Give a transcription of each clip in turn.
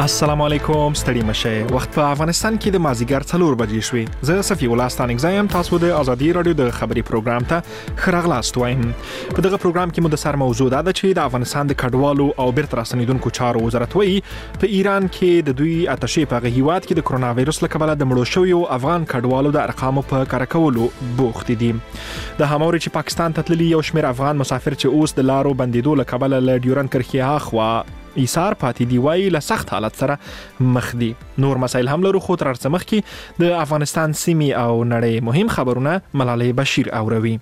السلام علیکم، ستړي مشه. وخت په افغانستان کې د مازیګر 4 بجې شوې. زه صفی الله ستانګزایم، تاسو د ازادي رادیو د خبري پروګرام ته خراغلاست وایم. په دغه پروګرام کې مو د سر موضوع ده چې د افغانستان د کډوالو او بیرته راستنیدونکو چارو وزارت وایي په ایران کې د دوی اتشې په هیواد کې د کرونا وایرس له کبله د مړو شویو افغان کډوالو د ارقامو په کار کولو بوخت دي. د هماوري چې پاکستان ته تللي یو شمېر افغان مسافر چې اوس د لارو بندیدو له کبله له ډیورند کرښې هاخوا ایثار پاتې دی وایي له سخت حالت سره مخ دي. نور مسایل هم لرو، خو تر څه مخکې د افغانستان سیمې او نړۍ مهم خبرونه ملالۍ بشیر اوروي.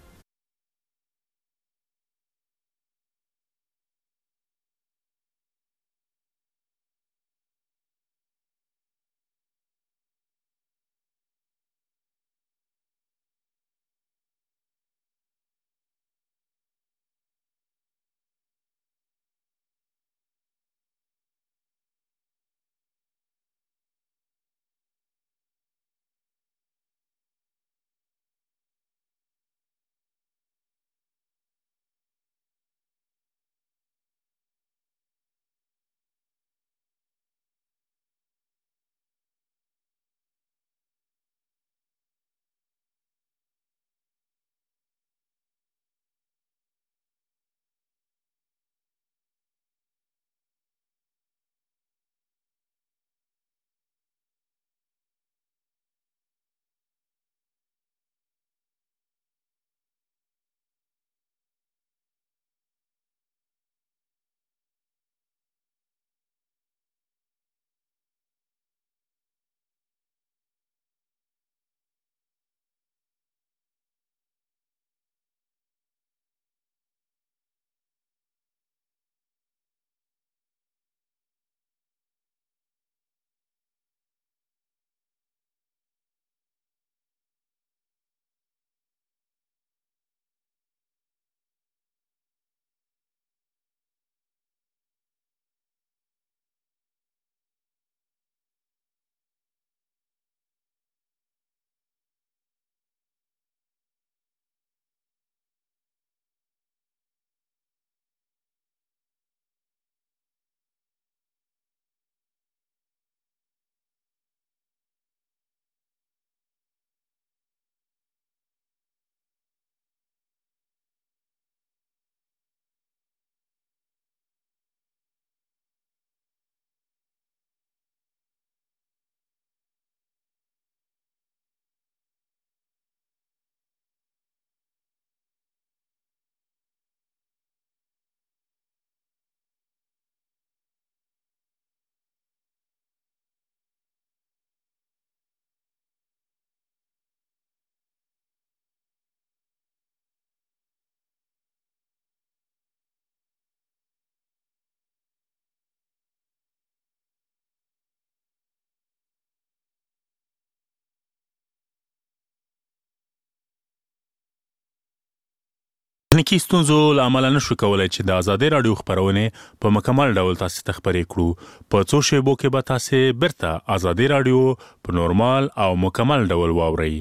تخنیکی ستونزو له امله نشو کولای چې د ازادي رادیو خبرونه په مکمل ډول تاسو ته خبرې کړو. په څو شیبو کې به تاسو بیرته ازادي رادیو په نورمال او مکمل ډول واورئ.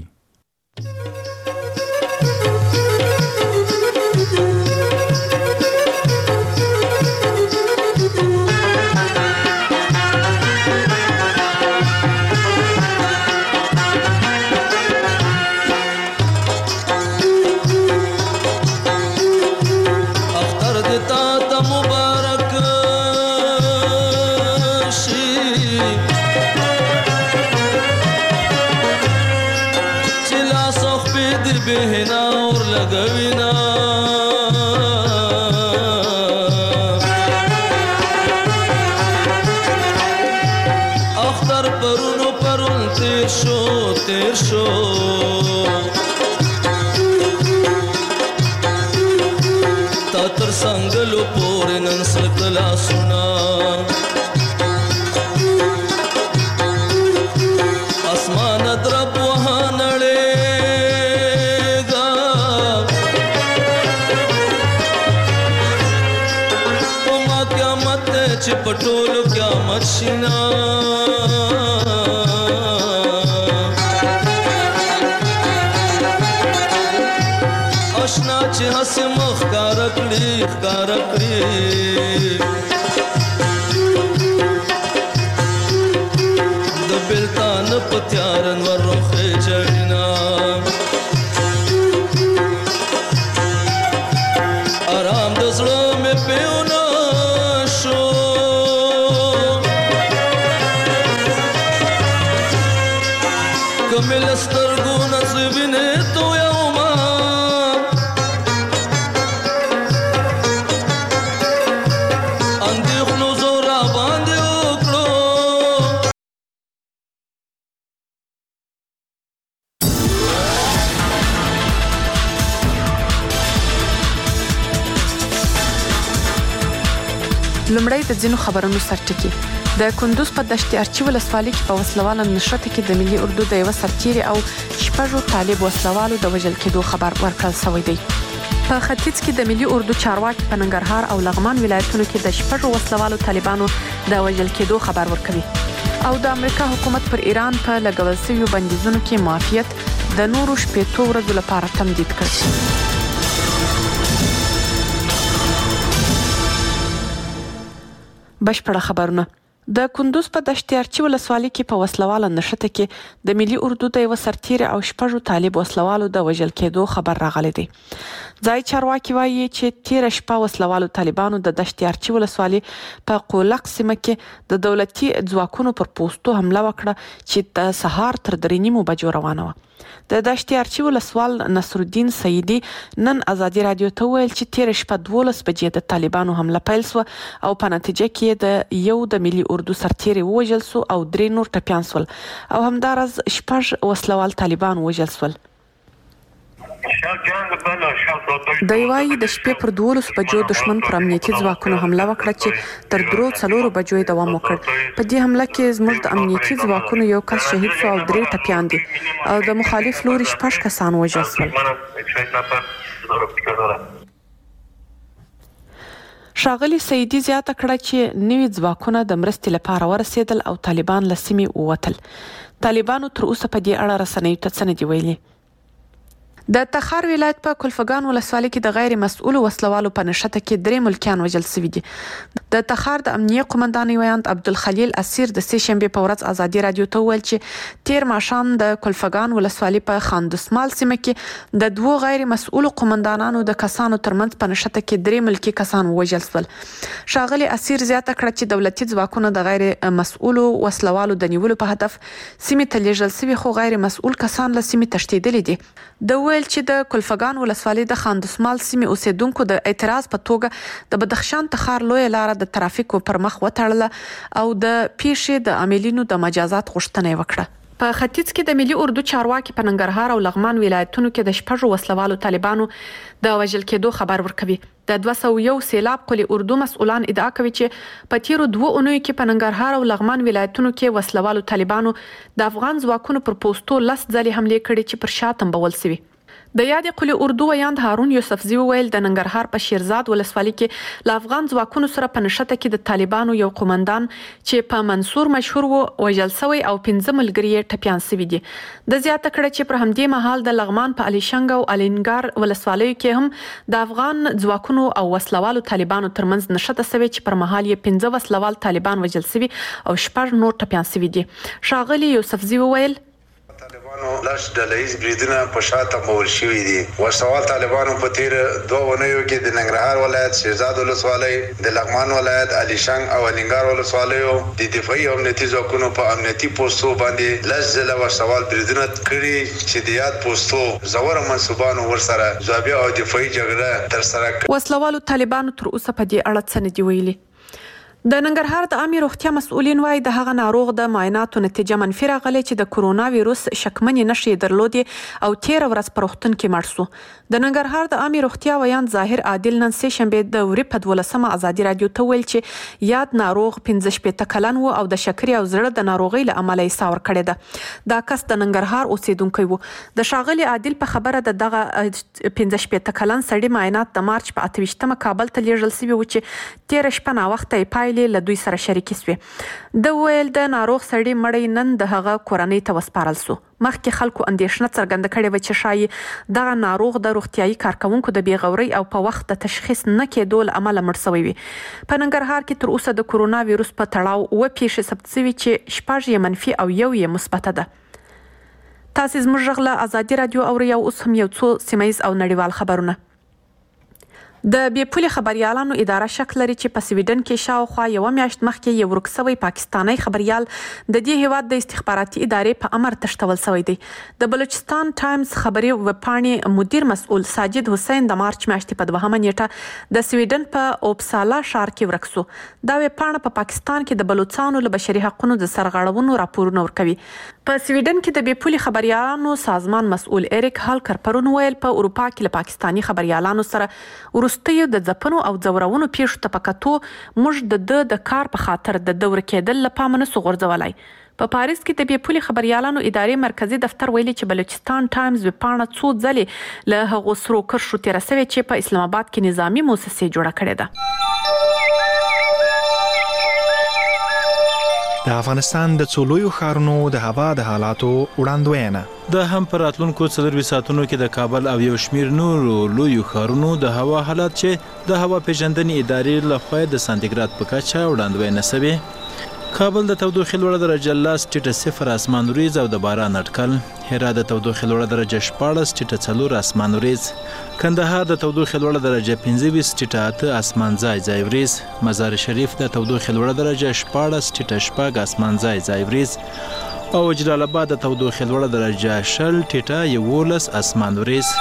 संगलो पोरे नन सकला सुना आसमान द्रब वहाँ नड़ेगा माँ क्या मत चिपटोल क्या मशीना अशना चे हसे कारकड़ी تیارن ورخ جوینا آرام د زړه مې پیونه شو که مې له سترګو نه څه وینې تویومه اندېښنو زور راباندې وکړو لومړی د ځینو خبرونو سرټکي د کندوز په دشت ارچي ولسوالۍ کې په وسلواله نښته کې د ملي اردو د یو سرتیري او شپږو طالب وسلوالو د وژل کېدو خبر ورکړل شوی دی. په ختیځ کې د ملي اردو چارواکي په ننګرهار او لغمان ولایتونو کې د شپږو وسلوالو طالبانو د وژل کېدو خبر ورکوي او د امریکا حکومت پر ایران په لګول شویو بندیزونو کې معافیت د نورو 15 ورځو لپاره تمدید کړ. بشپړه خبرونه د کندوز په دشت ارچي ولسوالۍ کې په وسلواله نښته کې د ملي اردو د یو سرتیري او شپږو طالب وسلوالو د وژل کېدو خبر راغلی دی. ځای چارواکي وایي چې تیره شپه وسلوالو طالبانو د دشت ارچي ولسوالۍ په قولق سیمه کې د دولتي ځواکونو پر پوستو حمله وکړه چې د سهار تر 3:30 بجو روانه وه. د دشت ارچي ولسوال نصرالدین سیدي نن ازادي رادیو ته وویل چې تیره شپه 12 بجې د طالبانو حمله پیل شوه او په نتیجه کې د یو د ملي اردو سرتیري ووژل شو او 3 نور ټپیان شول او همداراز 6 وسلوال طالبان ووژل شول. دی وايي د شپې پر 12 بجو دښمن پر امنیتي ځواکونو حمله وکړه چې تر 3-4 بجو یې دوام وکړ. په دې حمله کې زموږ د امنیتي ځواکونو یو کس شهید شو او 3 ټپیان دي او د مخالف لوري 6 کسان وژل شول. ښاغلي سیدي زیاته کړه چې نوي ځواکونه د مرستې لپاره ورسېدل او طالبان له سیمې ووتل. طالبانو تر اوسه په دې اړه رسنیو ته څه نه دي ویلي. د تخار ولایت په کلفګان ولسوالۍ کې د غیر مسؤل وسلوالو په نښته کې 3 ملکیان وژل شوي دي. د تخار د امنیه قومندان ویاند عبدالخلیل اسیر د سه شنبه په ورځ ازادي رادیو ته ویل چې تیر ماښام د کلفګان ولسوالۍ په خاندسمال سیمه کې د 2 غیر مسؤل قومندانانو د کسانو ترمنځ په نښته کې 3 ملکی کسان وژل شول. ښاغلي اسیر زیاته کړه چې دولتي ځواکونه د غیر مسؤل وسلوالو د نیولو په هدف سیمه ته لیږل شوي خو غیر مسؤل کسان له سیمه تښتیدلي دي. د ویل چې د کلفګان ولسوالۍ د خاندسمال سیمې اوسیدونکو د اعتراض په توګه د بدخشان تخار لوی لار د ترافیکو پر مخ وتړله او د پیښې د عاملینو د مجازات غوښتنه وکړه. په ختیځ کې د ملي اردو چارواکي په ننګرهار او لغمان ولایتونو کې د 6 وسلوالو طالبانو د وژل کېدو خبر ورکوي. د 201 سیلاب قلی اردو مسؤلان ادعا کوي چې په تیرو 2 اونیو کې په ننګرهار او لغمان ولایتونو کې وسلوالو طالبانو د افغان ځواکونو پر پوستو 10 ځلې حمله کړې چې پر شا تنبول شوي. د یادې قلی اردو ویاند هارون یوسفزي ویل د ننګرهار په شیرزاد ولسوالۍ کې له افغان ځواکونو سره په نښته کې د طالبانو یو قومندان چې په منصور مشهور و وژل شوی او 15 ملګري یې ټپیان شوي دي. د زیاته کړه چې پر همدې مهال د لغمان په الیشنګ او الینګار ولسوالیو کې هم د افغان ځواکونو او وسلوالو طالبانو ترمنځ نښته شوې چې پر مهال یې 15 وسلوال طالبان وژل شوي او 6 نور ټپیان شوي دي. ښاغلي یوسفزي وویل لږ ډلهیز بریدونه په شاته مول شوي دي. وسوال طالبانو په تیر 2 اونیو کې د ننګرهار ولایت شیرزاد ولسوالۍ د لغمان ولایت الیشنګ او الینګار ولسوالیو د دفاعي او امنیتي ځواکونو په امنیتي پوستو باندې لږ ځله وسوال بریدونه کړي چې د یاد پوستو زوړ منصوبانو ورسره ځوابي او دفاعي جګړه ترسره کړه. وسلوالو طالبانو تر اوسه په دې اړه څه نه دي ویلي. د ننګرهار د عامه روغتیا مسؤلین وايي د هغه ناروغ د معایناتو نتیجه منفي راغله چې د کرونا وایروس شکمنې نښې درلودې او 13 ورځ په روغتون کې مړ شو. د ننګرهار د عامه روغتیا ویاند ظاهر عادل نن سه شنبه د وري په 12 ازادي رادیو ته ویل چې یاد ناروغ 15 کلن و او د شکرې او زړه د ناروغۍ له امله یې ساور کړی ده. دا کس د ننګرهار اوسیدونکی و. د شاغلي عادل په خبره دغه 15 کلن سړي معاینات د مارچ په 28مه کابل ته لیږل شوي و چې 13 شپه نا وخت یې له دوی سره شریک شوي. د ویل د ناروغ سړي مړی نن د هغه کورنۍ ته وسپارل شو. مخکې خلکو اندېښنه څرګنده کړې وه چې ښایي دغه ناروغ د روغتیايي کارکوونکو د بېغورۍ او په وخت د تشخیص نه کېدو له امله مړ شوی وي. په ننګرهار کې تر اوسه د کرونا وایروس په تړاو 2 پیښې ثبت شوي چې 6 یې منفي او 1 یې مثبته ده. تاسو زموږ غږ له ازادي رادیو اورئ او اوس هم یو څو سیمایز او نړیوال خبرونه. د بیپولي خبريالانو اداره شک لري چې په سویډن کې شاوخوا یو میاشت مخکې یو ورک شوی پاکستانی خبريال د دې هیواد د استخباراتي ادارې په امر تشتول شوی دی. د بلوچستان ټایمز خبري وپاڼې مدیر مسؤل ساجد حسین د مارچ میاشتې په 2 نیټه د سویډن په اوپسالا ښار کې ورک شو. دا وپاڼه په پاکستان کې د بلوچستانو له بشري حقوقو د سرغړونو راپورونه ورکوي. په سویډن کې د بیپولي خبريالانو سازمان مسؤل اریک هالکر پرون ویل په اروپا کې له پاکستانی خبريالانو سره ورستیو د ځپنو او ځورونو پیښو ته پکاتو موږ د کار په خاطر د دور کېدل لپاره نه غورځولای. په پاریس کې د بیپولي خبريالانو ادارې مرکزی دفتر ویلي چې بلوچستان ټایمز وپاڼه څو ځلې له هغو سرو کرښو تیر شوی چې په اسلام آباد کې نظامی مؤسسه جوړه کړې ده. د افغانستان د څولویو ښارونو د هوا د حالاتو وړاندوینه. د هم پر راتلونکو 4 ساعتونو کې د کابل او یو شمیر نورو لویو ښارونو د هوا حالات چې د هوا پیژندنې ادارې لخوا د سانتیګراد په کچه وړاندوینه شوی. کابل د تودوخې لوړه درجه 10.0 اسمان وریځ او د باران اټکل. هرات د تودوخې لوړه درجه 14.4 اسمان وریځ. کندهار د تودوخې لوړه درجه 15.8 اسمان ځای وریځ. مزار شریف د تودوخې لوړه درجه 14.8 اسمان ځای وریځ او جلال آباد د تودوخې لوړه درجه 0.11 اسمان وریځ.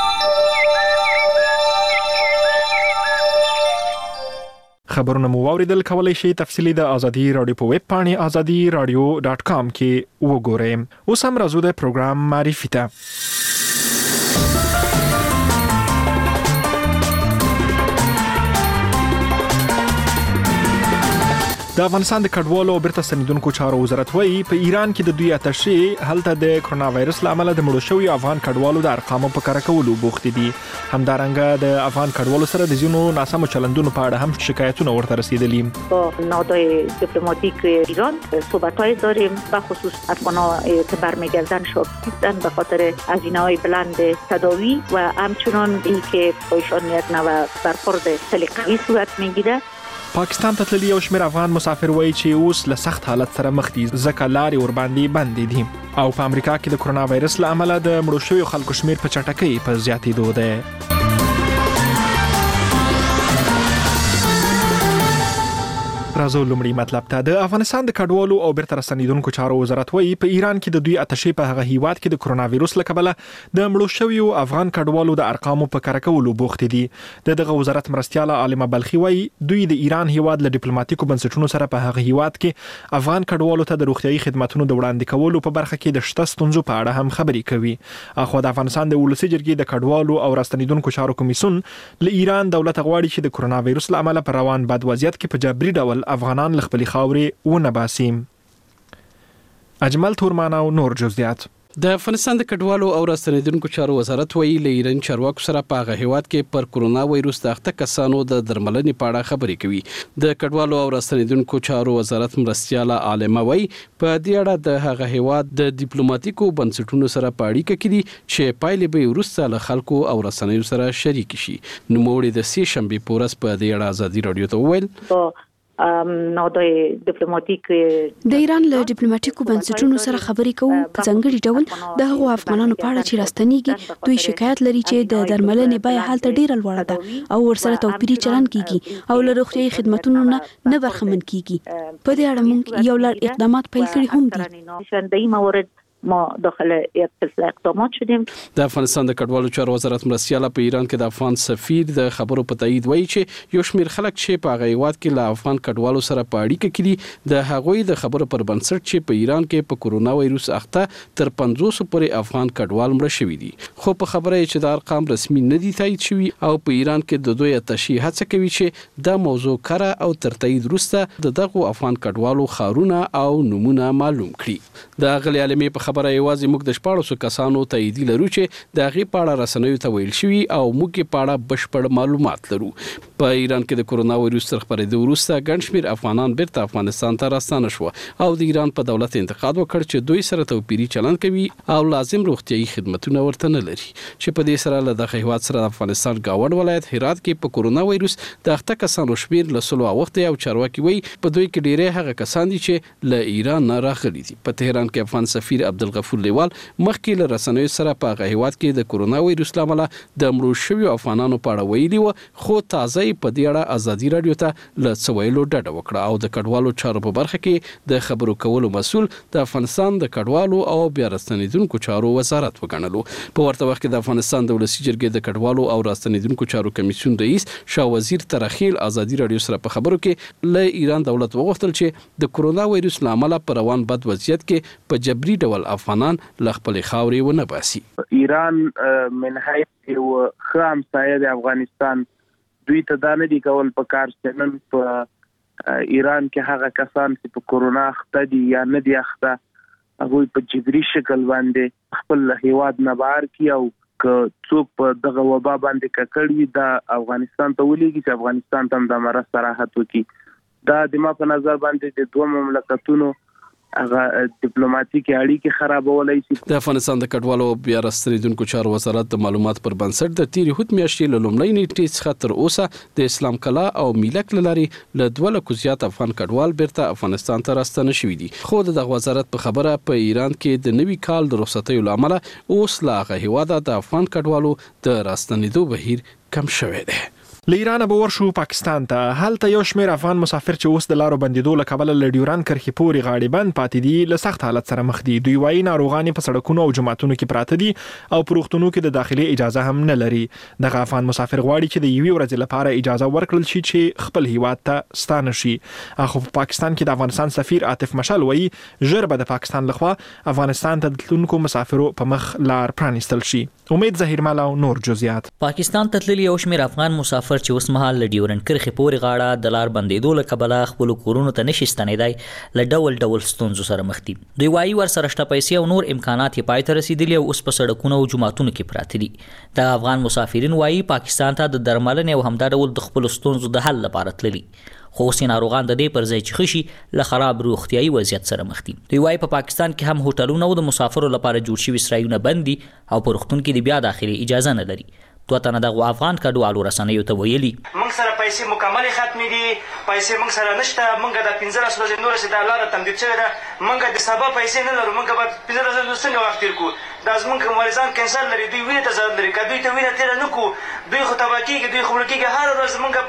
خبرونه مو واوریدل. کولای شئ تفصیلی د ازادي رادیو په ویب پاڼې azadiradio.com کې وګورئ. اوس هم راځو د پروګرام معرفي ته. د افغانستان د کډوالو او بیرته ستنیدونکو چارو وزارت وایي په ایران کې د دوی اتشې هلته د کرونا وایرس له امله د مړو شویو افغان کډوالو د ارقامو په کره کولو بوخت دي. همدارنګه د افغان کډوالو سره د ځینو ناسمو چلندونو په اړه هم شکایتونه ورته رسیدلي. با نهادهای دیپلماتیک ایران صحبت‌های داریم به خصوص افغان‌ها که برمیگردن شاکی هستند به خاطر هزینه‌های بلند تداوی و همچنان اینکه ایشان یک نوع برخورد سلیقه‌ای صورت می‌گیره. پاکستان ته تللي یو شمېر افغان مسافر وایي چې اوس له سخت حالت سره مخ دي ځکه لارې ورباندې بندې دي. او په امریکا کې د کرونا وایرس له امله د مړو شویو خلکو شمېر په چټکۍ په زیاتېدو دی. راځو لومړی مطلب ته. د افغانستان د کډوالو او بیرته راستنیدونکو چارو وزارت وایي په ایران کې د دوی اتشې په هغه هیواد کې د کرونا وایرس له کبله د مړو شویو افغان کډوالو د ارقامو په کره کولو بوخت دي. دغه وزارت مرستياله عالمه بلخي وایي دوی د ایران هیواد له ډیپلوماټیکو بنسټونو سره په هغه هیواد کې افغان کډوالو ته د روغتيایي خدماتو د وړاندې کولو په برخه کې د شته ستونزو په اړه هم خبرې کوي. اخو د افغانستان د ولسی جرګې د کډوالو او راستنیدونکو چارو کمیسیون له ایران دولت غواړي چې د کرونا وایرس له امله پر روان بد وضعیت کې په جبري ډول افغانان له خپل خاورې ونه باسي. اجمل تورمان او نور جزئیات. د افغانستان د کډوالو او راستنیدونکو چارو وزارت وایي له ایران چارواکو سره په هغه هیواد کې پر کرونا وایرس د اخته کسانو د درملنې په اړه خبرې کوي. د کډوالو او راستنیدونکو چارو وزارت مرستياله عالمه وایي په دې اړه د هغه هیواد د ډیپلوماټیکو بنسټونو سره په اړیکه کې دي چې پایلې به وروسته له خلکو او رسنیو سره شریک شي. نوموړي د سې شنبې په ورځ په دې اړه ازادي رادیو ته وویل نهادهای دیپلماتیک د ایران له ډیپلوماټیکو بنسټونو سره خبرې کوو په ځانګړي ډول د هغو افغانانو په اړه چې راستنیږي دوی شکایت لري چې د درملنې بیه هلته ډیره لوړه ده او ورسره توپیري چلند کیږي او له روغتیایي خدماتو نه برخمن کیږي. په دې اړه موږ یو لړ اقدامات پیل کړي هم دي. ما داخل یک سلسله اقدامات شدیم. د افغانستان د کډوالو چارو وزارت مرستياله په ایران کې د افغان سفیر د خبرو په تایید وایي چې یو شمېر خلک چې په هغه هیواد کې له افغان کډوالو سره په اړیکه کې دي د هغوی د خبرو پر بنسټ چې په ایران کې په کرونا وایرس اخته تر 500 پورې افغان کډوال مړه شوي دي. خو په خبره چې د ارقام رسمي نه دي تایید شوي او په ایران کې د دوی اتشې هڅه کوي چې دا موضوع کره او تر تایید وروسته دغه افغان کډوالو خارونه او نمونه معلوم کړي. د غلي عالمي په خبره یوازې موږ د 1400 کسانو تایید لرو چې د هغې په اړه رسنیو ته ویل شوي او موږ یې په اړه بشپړ معلومات لرو. په ایران کې د کرونا وایرس تر خپرېدو وروسته ګڼ شمېر افغانان بیرته افغانستان ته راستانه شوه او د ایران په دولت انتقاد وکړ چې دوی سره توپیري چلند کوي او لازم روغتیایي خدمتونه ورته نه لري. چې په دې سره له دغه هیواد سره د افغانستان گاونډ ولایت هرات کې په کرونا وایرس د اخته کسانو شمېر له 100 اوښتی او چارواکي وایي په دوی کې ډېری هغه کسان دي چې له ایران نه راغلي دي. په تهران کې افغان سفیر عبدالغفور لیوال مخکې له رسنیو سره په هغه هیواد کې د کورونا وایروس له امله د مړو شویو افغانانو په اړه ویلي و، خو تازه په دې اړه ازادي راډیو ته له څه ویلو ډډه وکړه او د کډوالو چارو په برخه کې د خبرو کولو مسؤل د افغانستان د کډوالو او بیا راستنیدونکو چارو وزارت وګڼلو. په ورته وخت کې د افغانستان د ولسي جرګې د کډوالو او راستنیدونکو چارو کمیسیون رئیس شاه وزیر ترخیل ازادي راډیو سره په خبرو کې له ایران دولت وغوښتل چې د کورونا وایروس له امله په روان بد وضعیت کې په جبري ډول افغانان له خپلې خاورې ونه باسي. ایران من حیث یو ښه همسایه د افغانستان دوی ته دا نه دي کول په کار چې نن په ایران کې هغه کسان چې په کورونا اخته دي یا نه دي اخته هغوی په جبري شکل باندې خپل هیواد نه بهر کړي او که څوک په دغه وبا باندې ککړ وي دا افغانستان ته ولېږي چې افغانستان ته هم د مرض راحت وکړي. دا د ما په نظر باندې د دوه مملکتونو هغه ډیپلوماټیکي اړیکې خرابولای شي. د افغانستان د کډوالو بیا راستنیدونکو چارو وزارت د معلومات پر بنسټ د تیرې هوت میاشتې له لومړۍ نیټې څخه تر اوسه د اسلام کلا او میلک له لارې له 2 لکو زیات افغان کډوال بیرته افغانستان ته راستنه شوي دي. خو د وزارت په خبره په ایران کې د نوي کال د رخصتیو له امله اوس لا هغه هیواده د افغان کډوالو د راستنیدو بهیر کم شوی دی. له ایران به ورشو پاکستان ته. هلته یو شمېر افغان مسافر چې اوس د لارو بندیدو له کبله له ډیوران کرښې پورې غاړې بند پاتې دي له سخت حالت سره مخ دي. دوی وایي ناروغان په سړکونو او جوماتونو کې پراته دي او په روغتونونو کې د داخلي اجازه هم نه لري. دغه افغان مسافر غواړي چې د یوې ورځې لپاره اجازه ورکړل شي چې خپل هیواد ته ستانه شي. خو په پاکستان کې د افغانستان سفیر عاطف مشال وایي ژر به د پاکستان لخوا افغانستان ته د تلونکو مسافرو په مخ لار پرانیستل شي. امید ظهیرمل او نور جزئیات. پاکستان ته تللي یو شمېر افغان مسافر چې اوس مهال له ډیورن کرښې پورې غاړه د لار بندیدو له کبله خپلو کورونو ته نشي ستنېدای له ډول ستونزو سره مخ دي. دوی وایي ورسره شته پیسې او نور امکانات یې پای ته رسېدلي او اوس په سړکونو او جوماتونو کې پراته دي. د افغان مسافرین وایي پاکستان ته د درملنې او همدا ډول د خپلو ستونزو د حل لپاره تللي، خو اوس ناروغان د دې پر ځای چې خشي له خراب روغتیایي وضعیت سره مخ دي. دوی وایي په پاکستان کې هم هوټلونه او د مسافرو لپاره جوړ شوي سرایونه بند دي او په روغتون کې د بیا داخلي اجازه نه لري. دوه تنه دغه افغان کډوالو رسنیو ته ویلي موږ سره پیسې مکمل ختمې دي، پیسې موږ سره نشته، موږ د 15 ورځې نور چې د لاره تمدید شوی ده، موږ د سبا پیسې نه لرو، موږ به 15 ورځې څنګه وخت تیر کړو. دا زموږ مریضان کینسر لري، دوی وینې ته ضرورت لري، که دوی ته وینه تېره نه کړو دوی خو تباه کېږي، دوی خو مړه کېږي. هره ورځ موږ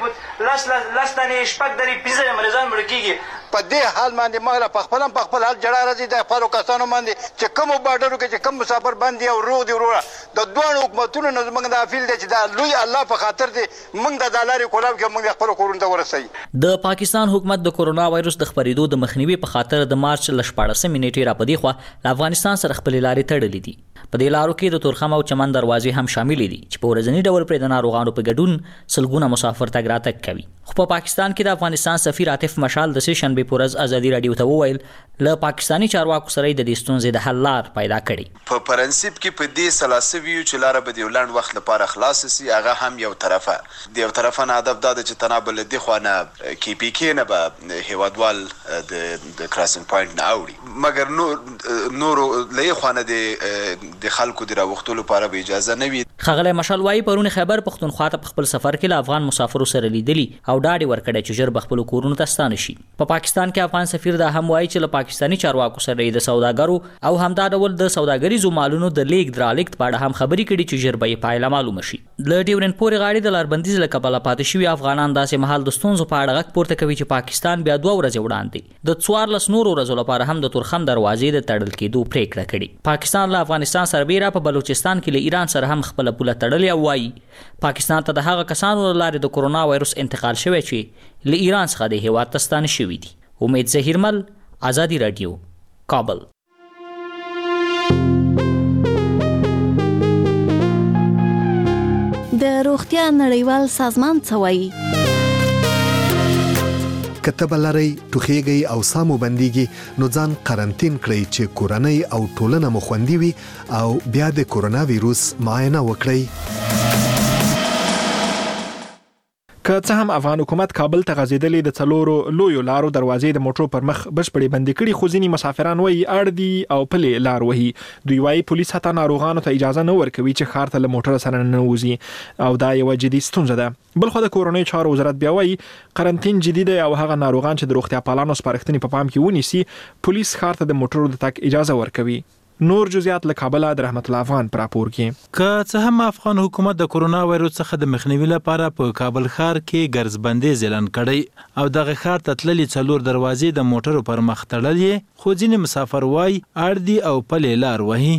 په 10 دانې 6 دانې 15 مریضان مړه کېږي. په دې حال باندې موږ په خپل حال جړه راځي د خپلو کسانو باندې چې کومو بارډرو کې چې کوم مسافر باندې او روغ دي وروره د دوه حکومتونو نه زموږ د اپیل دی چې دا لوی الله په خاطر دی موږ د لارې کولاو کې موږ خپل کورونو ته ورسوي. د پاکستان حکومت د کورونا وایروس د خپرېدو د مخنیوي په خاطر د مارچ له 14 نیټې را پدې خوا له افغانستان سره خپل لارې تړلې دي. په دې لارو کې د تورخم او چمن دروازې هم شامل دي چې په ورځني ډول پر د ناروغانو په ګډون سلګونه مسافر تګ راتګ کوي. خو په پاکستان کې د افغانستان سفیر عاطف مشال د سه شنبه پر ورځ ازادي راډیو ته وویل له پاکستانی چارواکو سره د دې ستونزې د حل لار پیدا کړي. په پرنسپ کې په دې سلاسویو چې لاره به د لاند وخت لپاره خلاص سي هغه هم یو طرفه د یو طرفه نه هدف دا چې تنابل د خوانه کې پی کې نه به هیوادوال د کراسینګ پوینټ نه اوړي، مګر نور له خوانه د خلکو د راوختلو لپاره به اجازه نه وي. خغله مشال وايي پرون خیبر پختونخوا ته خپل سفر کې له افغان مسافرو سره لیدلی او ډاډ ورکړی چې ژر خپل کورونو ته ستانه شي. په پاکستان کې افغان سفیر دا هم وايي چې له پاکستانی چارواکو سره د سوداګرو او همدا ډول د سوداګریزو مالونو د لیک درالېک په اړه هم خبرې کړي چې ژر به پایله معلومه شي. د ډیورن پورې غاړې د لاربندیز له کبله پاتې شوي افغانان داسې مهال د ستونزو په اړه غږ پورته کوي چې پاکستان بیا 2 ورځې وړاندې د 14 نورو ورځو لپاره هم د تورخم دروازې د تړل کېدو پریکړه کړې. پاکستان له افغانستان سربېره په بلوچستان کې له ایران سره هم خپل پوله تړلې او وايي پاکستان ته د هغه کسانو لارې د کورونا وایروس انتقال شوی چې له ایران څخه د هیواد ته ستانه شوي دي. امید ظهیرمل، آزادی رادیو، کابل. د روغتیا نړیوال سازمان څه وایي؟ کتب لري ټوخیږي او سامو بنديږي نو ځان قرنټین کړئ چې کورنۍ او ټولنه مو خوندي وي او بیا د کورونا وایروس معاینه وکړئ. که څه هم افغان حکومت کابل ته غځېدلې د څلورو لویو لارو دروازې د موټرو پر مخ بشپړې بندې کړي، خو ځینې مسافران وایي اړ دي او پلې لار وهي. دوی وایي پولیس حتی ناروغانو ته اجازه نه ورکوي چې ښار ته له موټر سره ننوځي او دا یوه جدي ستونزه ده. بلخو د کورنۍ چارو وزارت بیا وایي قرنټین جدي دی او هغه ناروغان چې د روغتیا پالانو سپارښتنې په پام کې ونیسي پولیس ښار ته د موټرو د تګ اجازه ورکوي. نور جزئیات له کابل د رحمت الله افغان پر راپور کې. که څه هم افغان حکومت د کرونا وایروس څخه د مخنیوي لپاره په کابل ښار کې ګرځبندي اعلان کړی او دغه ښار ته تللي 4 دروازې د موټرو پر مخ تړلې، خو ځینې مسافر وای اړ دي او پلې لار وهي.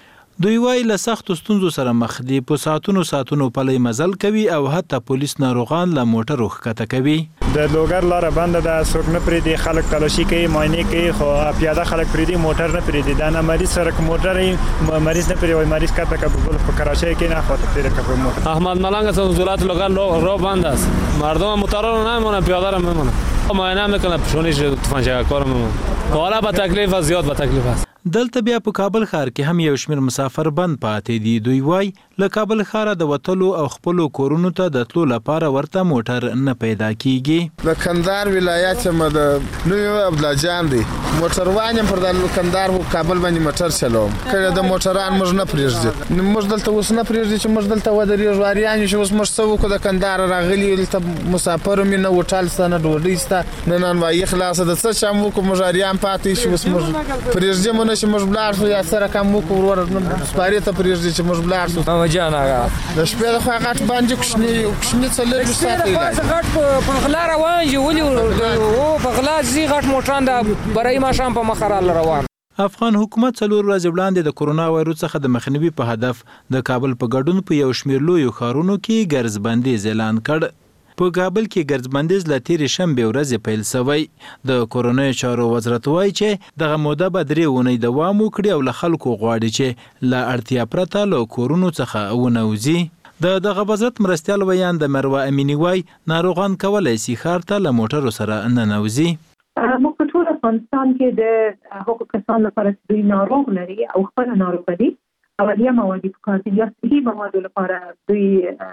دوی وای له سختو ستونزو سره مخ دي، په ساعتونو پلې مزل کوي او حتی پولیس ناروغان له موټرو ښکته کوي. د لوګر لاره بنده ده، څوک نه پرېږدي، خلک تلاشي کوي، معاینې کوي، خو پیاده خلک پرېږدي، موټر نه پرېږدي. دا نه مریض سره موټر مریض نه پرېږدي، مریض کته که په کراچۍ کې نه خواته پرېږده که موټر. احمد ملنگ از وزارت لوگر رو بند است، مردم موتر رو نمیمونه، پیاده رو میمونه، معاینه میکنه، پیشونیش تفنگچی کار میمونه. حالا با تکلیف است، زیاد با تکلیف است. دلته بیا په کابل ښار کې هم یو شمیر مسافر بند پاتې دي. دوی وای له کابل ښاره د وتلو او خپلو کورونو ته د تلو لپاره ورته موټر نه پیدا کیږي. د کندهار ولایت مې د نوی عبدالله جان دی موټروان پر د کندهار او کابل باندې موټر چلوم. کله د موټران موږ نه پریږدي، موږ دلته اوس نه پریږدي چې موږ دلته ودرېږو. اریان چې اوس موږ څه وکړو، د کندهار راغلي دلته مسافر مې نه وټال ستنه ډوډۍ سته نه نن وایي خلاص د څه چم وکړو، موږ اریان پاتې شو. اوس موږ پریږدي مونږ چې موږ بلار شو یا سره کم وکړو ور سپارې ته پریږدي چې موږ بلار شو. ما جان هغه د شپې د خو غټ باندې کوښنی څلور ساعت غټ په غلا روان دی، ولي او په غلا زی غټ موټران د برای ما شام په مخرال روان. افغان حکومت 4 ورځې وړاندې د کرونا وایروس څخه د مخنیوي په هدف د کابل په ګډون په یو شمېر لویو ښارونو کې ګرځبندي اعلان کړ. په کابل کې ګرځبندیز له تیرې شنبې ورځې پیل شوی. د کرونا چارو وزارت وایي چې دغه موده به 3 اونۍ دوام وکړي او له خلکو غواړي چې له اړتیا پرته له کورونو څخه ونوځي. دغه وزارت مرستیال ویان د مروه امینی وای ناروغان کولای شي ښار ته له موټرو سره ننوځي. موږ په ټول افغانستان کې د هغو کسانو لپاره چې دوی ناروغ لري او خپل ناروغ دي اولیه مواد په کار دي یا صحي مواد لپاره دوی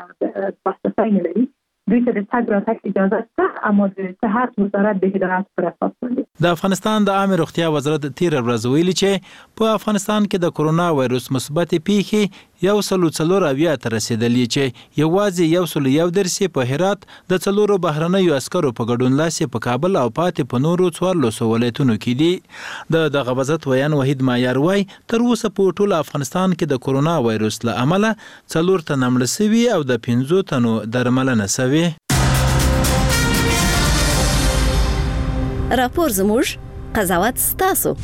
پاسپورت نه لري، دوی ته د تګ راتګ اجازه شته، اما د صحت وزارت د هدایت پر اساس باندې. د افغانستان د عامه روغتیا وزارت تیر ورځ ویلي چې په افغانستان کې د کرونا وایروس مثبت پیښې 104 ته رسیدلې چې یوازې 101 په هرات د 4 بهرنیو عسکرو په ګډون لاسې په کابل او پاتې په نورو 14 ولایتونو کې دي. د وزارت ویان وحید معیار وای تر اوسه په ټول افغانستان کې د کرونا وایروس له امله 4 تنه مړه شوي او د 15 تنو درملنه شوې. راپور زموږ، قضاوت ستاسو.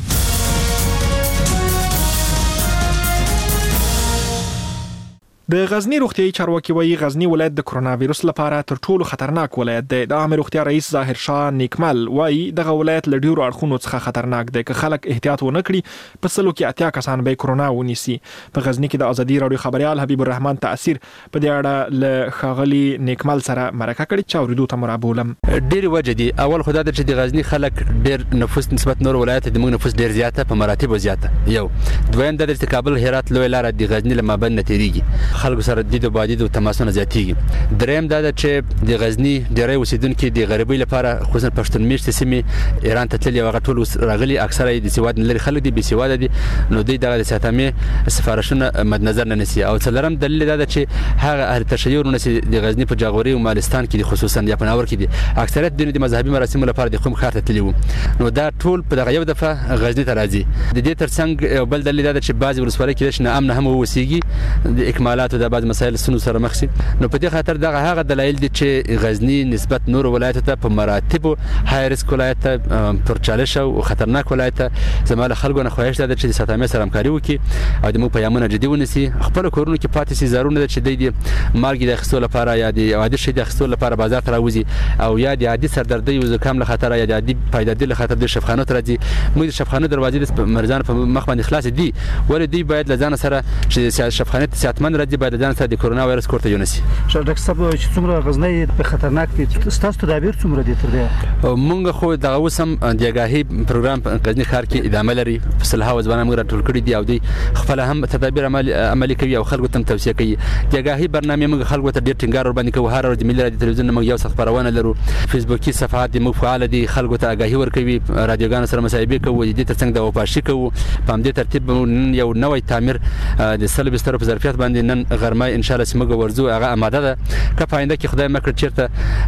د غزنی روغتیايي چارواکي وایي غزنی ولایت د کرونا وایروس لپاره تر ټولو خطرناک ولایت دی. د عامه روغتیا رئیس ظاهر شاه نیکمل وایي دغه ولایت له ډیرو اړخونو څخه خطرناک دی. که خلک احتیاط ونه کړي په سلو کې 80 کسان به کرونا ونیسي. په غزنی کې د ازادي رادیو خبريال حبیب الرحمن تاثیر په دې اړه له خاغلی نیکمل سره مرکه کړې چې اوریدو ته مرابولم. ډیر وجه دي. اول خدای د چې د غزنی خلک ډیر نفوس نسبت نور ولایت د موږ نفوس ډیر زیاته په مراتب زیاته. یو دویم د کابل هرات لوی لار د غزنی له مابین نتیریږي، خلکو سره د بادید او تماسونه زیاتیږي. دریم دا چې د غزنی ډیری اوسیدونکو د غریبۍ لپاره خصوصا پښتون میشت سیمې ایران ته تللی او ټول راغلي اکثره د سواد لري خلک دي، بي سواد دي، نو دوی د ساتمې سفارشونه مد نظر نه نسی. او څلورم دلیل دا چې هغه اهل تشیع نسی د غزنی په جاغوري او مالستان کې خصوصا یا په ناور کې دي اکثریت د مذهبي مراسم لپاره د قوم خاطر تللی وو، نو دا ټول په دغه یو دفعه غزنی ته راځي. د دې ترڅنګ بل دلیل دا چې بعض ولسوالۍ کې نه امن هم وسیږي د اکمالات او د بعض مسایل سونو سره مخ شي. نو په دې خاطر دغه هغه دلایل دي چې غزنی نسبت نور ولایت ته په مراتب های ریسک ولایت پر چالش او خطرناک ولایت زموږ خلکو نه خواهش ده چې ساتمه سره همکاري وکړي او د مو پیامونه جدي ونیسي. خپل کورونو کې پاتې سي زارونه چې د مالګي د اخیستلو لپاره یا د عادي شي د اخیستلو لپاره بازار ته راوځي او یا د عادي سردردي او زکام له خطر یا د عادي پایدادي له خطر د شفخانو ته راځي. موږ د شفخانو دروازې د مرزان په مخ باندې خلاص دي، ولې دوی باید لزان سره چې شفخانه صحتمند راځي باید لزان سره د کرونا وایرس کوړه یونسی. ډاکټر صاحب چې څومره غزنی په خطرناک دي، تاسو تدابیر څومره دي تر دې؟ مونږ خو دغه وسم د اگاهي پروګرام په غزنی ښار کې ادامه لري، په صلح او ځوانان موږ ټول کړی دي او دوی خپل هم تدابیر عملي کوي او خلکو ته توصيه کوي. د اگاهي برنامه موږ خلکو ته ډیر ټینګار ور باندې کوو. هر ورځ ملي رادیو تلویزیون موږ یو څه خبرونه لرو، فیسبوکي صفحات موږ فعال دي، خلکو ته اگاهي ور کوي، رادیوګان سره مصاحبه کوو، د دې ترڅنګ د وپاشي کوو. په همدې ترتیب یو نوې تعمیر د سلب ستر په ظرفیت باندې نن غرمه ان شاء الله سیمه ورزو هغه آماده ده. که پاینده کې خدای مکر چیرته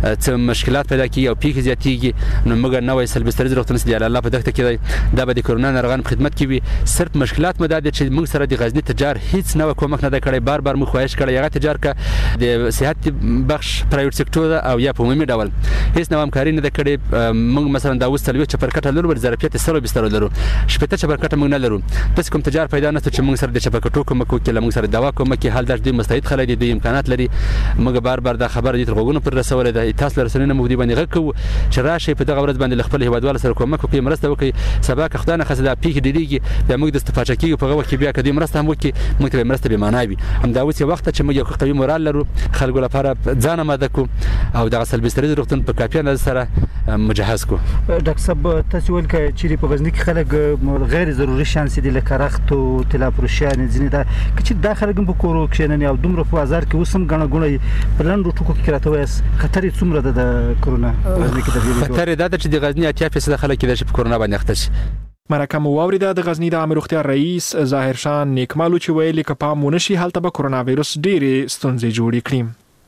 څه مشکلات پیدا کیږي او پیښې زیاتېږي نو موږ نوې سلبستریز روغتون سره الله په دغه کې دا به د کورونا ناروغانو خدمت کوي. صرف مشکلات مو دا دي چې موږ سره د غزنی تجار هیڅ نوې کومک نه دا کړی. بار بار مو خواهش کړی هغه تجار کا د صحت بخش پرایویټ سکتور او یا په عمومي ډول هیڅ نوې همکاري نه کړې. موږ مثلا دا اوس تلوي چپرکټ لرو ور ظرفیت سره بستر لرو شپته چپرکټ موږ نه لرو. بس کوم تجار پیدا نه چې موږ سره د چپرکټو کومک وکړي موږ سره دوا کومک حال درځي مستعد خلک دي امکانات لري. موږ بار بار دا خبر دي تر غوګونو پر رسول ده تاسو لرسنه مو دی باندې غکو چې راشه په دغه ورځ باندې خپل هیوادوال سره کومک وکړي مرسته وکړي. سبا که خدای نه خاصه دا پیښ دیږي د موږ د استفاده کیږي په وخت کې بیا کدي مرسته هم وکړي موږ ته مرسته به معنی وي. هم دا اوس وخت چې موږ یو قوي مورال لرو خلکو لپاره ځان آماده کو او دغه سلبستریز روغتون په کافي اندازه سره مجهز کو. ډاکټر صاحب تاسو ول کې چې په غزنی کې خلک غیر ضروري شانس دي لکه رخت او تلاپروشان ځینې دا چې داخله کوم کورو کې نه او دومره په بازار کې وسم غنه غونې پلان ټکو کې راته وایس خطر څومره ده د کورونا غزنی کې د خطر ده چې د غزنی 80% خلک د کورونا باندې اخته شي. مرکه مو واوریده د غزنی د عامه روغتیا رئیس ظاهر شان نیکمالو چې ویلي که پام ونه شي هلته به کورونا وایروس ډېرې ستونزې جوړې کړي.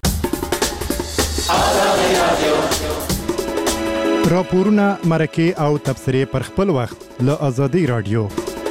راپورونه مرکه او تبصرې پر خپل وخت له آزادي رادیو.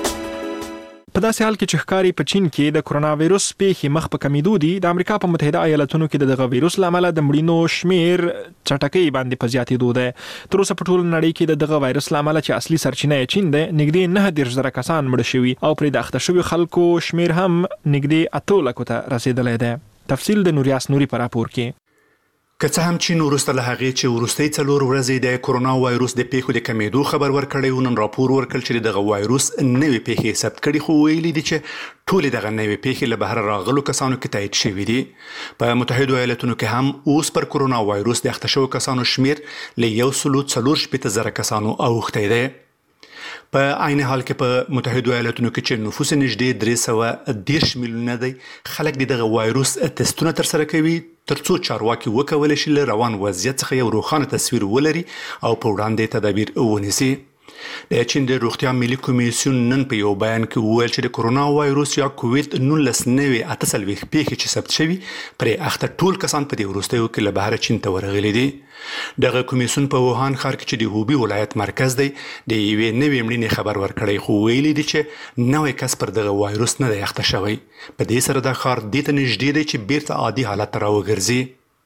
په داسې حال کې چې ښکاري په چین کې د کورونا وایروس پیښې مخ په کمیدو دي د امریکا په متحده ایالاتونو کې دغه وایروس لامل د مړینو شمیر چټکۍ باندې په زیاتېدو ده. تر اوسه په ټول نړۍ کې دغه وایروس لامل چې اصلي سرچینه یې چین ده نږدې 9,000 کسان مړ شوي او پرې د اخته شوي خلکو شمیر هم نږدې 8 لکو ته رسیدلی ده. تفصیل د نوریاس نوري په راپور کې. که څه هم چین وروسته له هغې چې وروستۍ 4 ورځې د کورونا وایروس د پیښو د کمیدو خبر ورکړی و نن راپور ورکړ چې دغه وایروس نوې پیښې ثبت کړي خو ویلي دي چې ټول دغه نوې پیښې له بهر راغلو کسانو کې تایید شوي دي. په متحده ایالاتونو کې هم اوس پر کورونا وایروس د اخته شوو کسانو شمیر له 140,000 کسانو اوښتی دی. په عین حال کې په متحده ایالاتونو کې چې نفوس نږدې 310 میلیونه دی خلک دغه وایروس تستونه ترسره کوي ترڅو چارواکي وکولای شي له روان وضعیت څخه یو روښانه تصویر ولري او په وړاندې تدابیر ونیسي. د چین د روغتیا ملي کمیسیون نن په یو بیان کې وویل چې د کورونا وایروس یا کووید 19 نوې 98 پیښې چې ثبت شوي پرې اخته ټول کسان په دې وروستیو کې له بهر چین ته ورغلي دي. دغه کمیسیون په ووهان ښار کې چې د هوبي ولایت مرکز دی د یوې نوې مړینې خبر ورکړی خو ویلي دي چې نوې کس پر دغه وایروس نه دی اخته شوی. په دې سره دا ښار دې ته نږدې دی چې بیرته عادي حالت ته راوګرځي.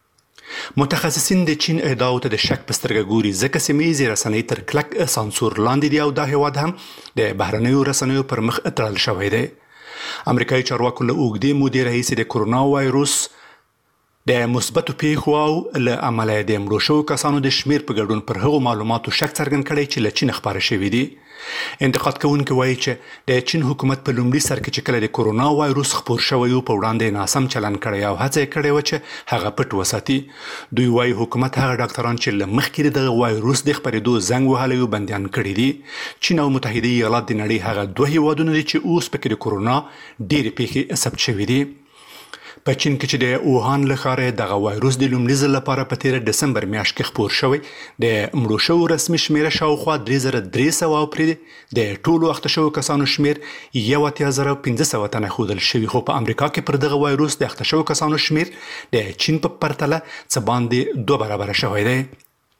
متخصصین د چین ادعاو ته د شک په سترګه ګوري ځکه سیمهییزې رسنۍ تر کلک سانسور لاندې دي او دا هیواد هم د بهرنیو رسنیو پر مخ تړل شوی دی. امریکایي چارواکو له اوږدې مودې راهیسې د کورونا وایروس د مثبتو پیښو او له امله د مړو شوو کسانو د شمیر په ګډون پر هغو معلوماتو شک څرګند کړی چې له چین خپاره شوي دي. انتقاد کوونکي وایي چې د چین حکومت په لومړي سر کې چې کله د کورونا وایروس خپور شوی و په وړاندې ناسم چلند کړی او هڅه یې کړې وه چې هغه پټ وساتي. دوی وایي حکومت هغه ډاکټران چې له مخکې دغه وایروس د خپرېدو زنګ وهلی و بندیان کړي دي. چین او متحده ایالات د نړۍ هغه 2 هیوادونه دي چې اوس پکې د کورونا ډېرې پیښې ثبت شوي دي. په چین کې چې د ووهان له ښاره دغه وایروس د لومړي ځل لپاره په 13 دسمبر میاشت کې خپور شوی د مړو شوو رسمي شمیره شاوخوا 3300 او پرې د ټولو اخته شوو کسانو شمیر 1,500 تنه ښودل شوي خو په امریکا کې پر دغه وایروس د اخته شوو کسانو شمیر د چین په پرتله څه باندې 2 برابره شوی دی.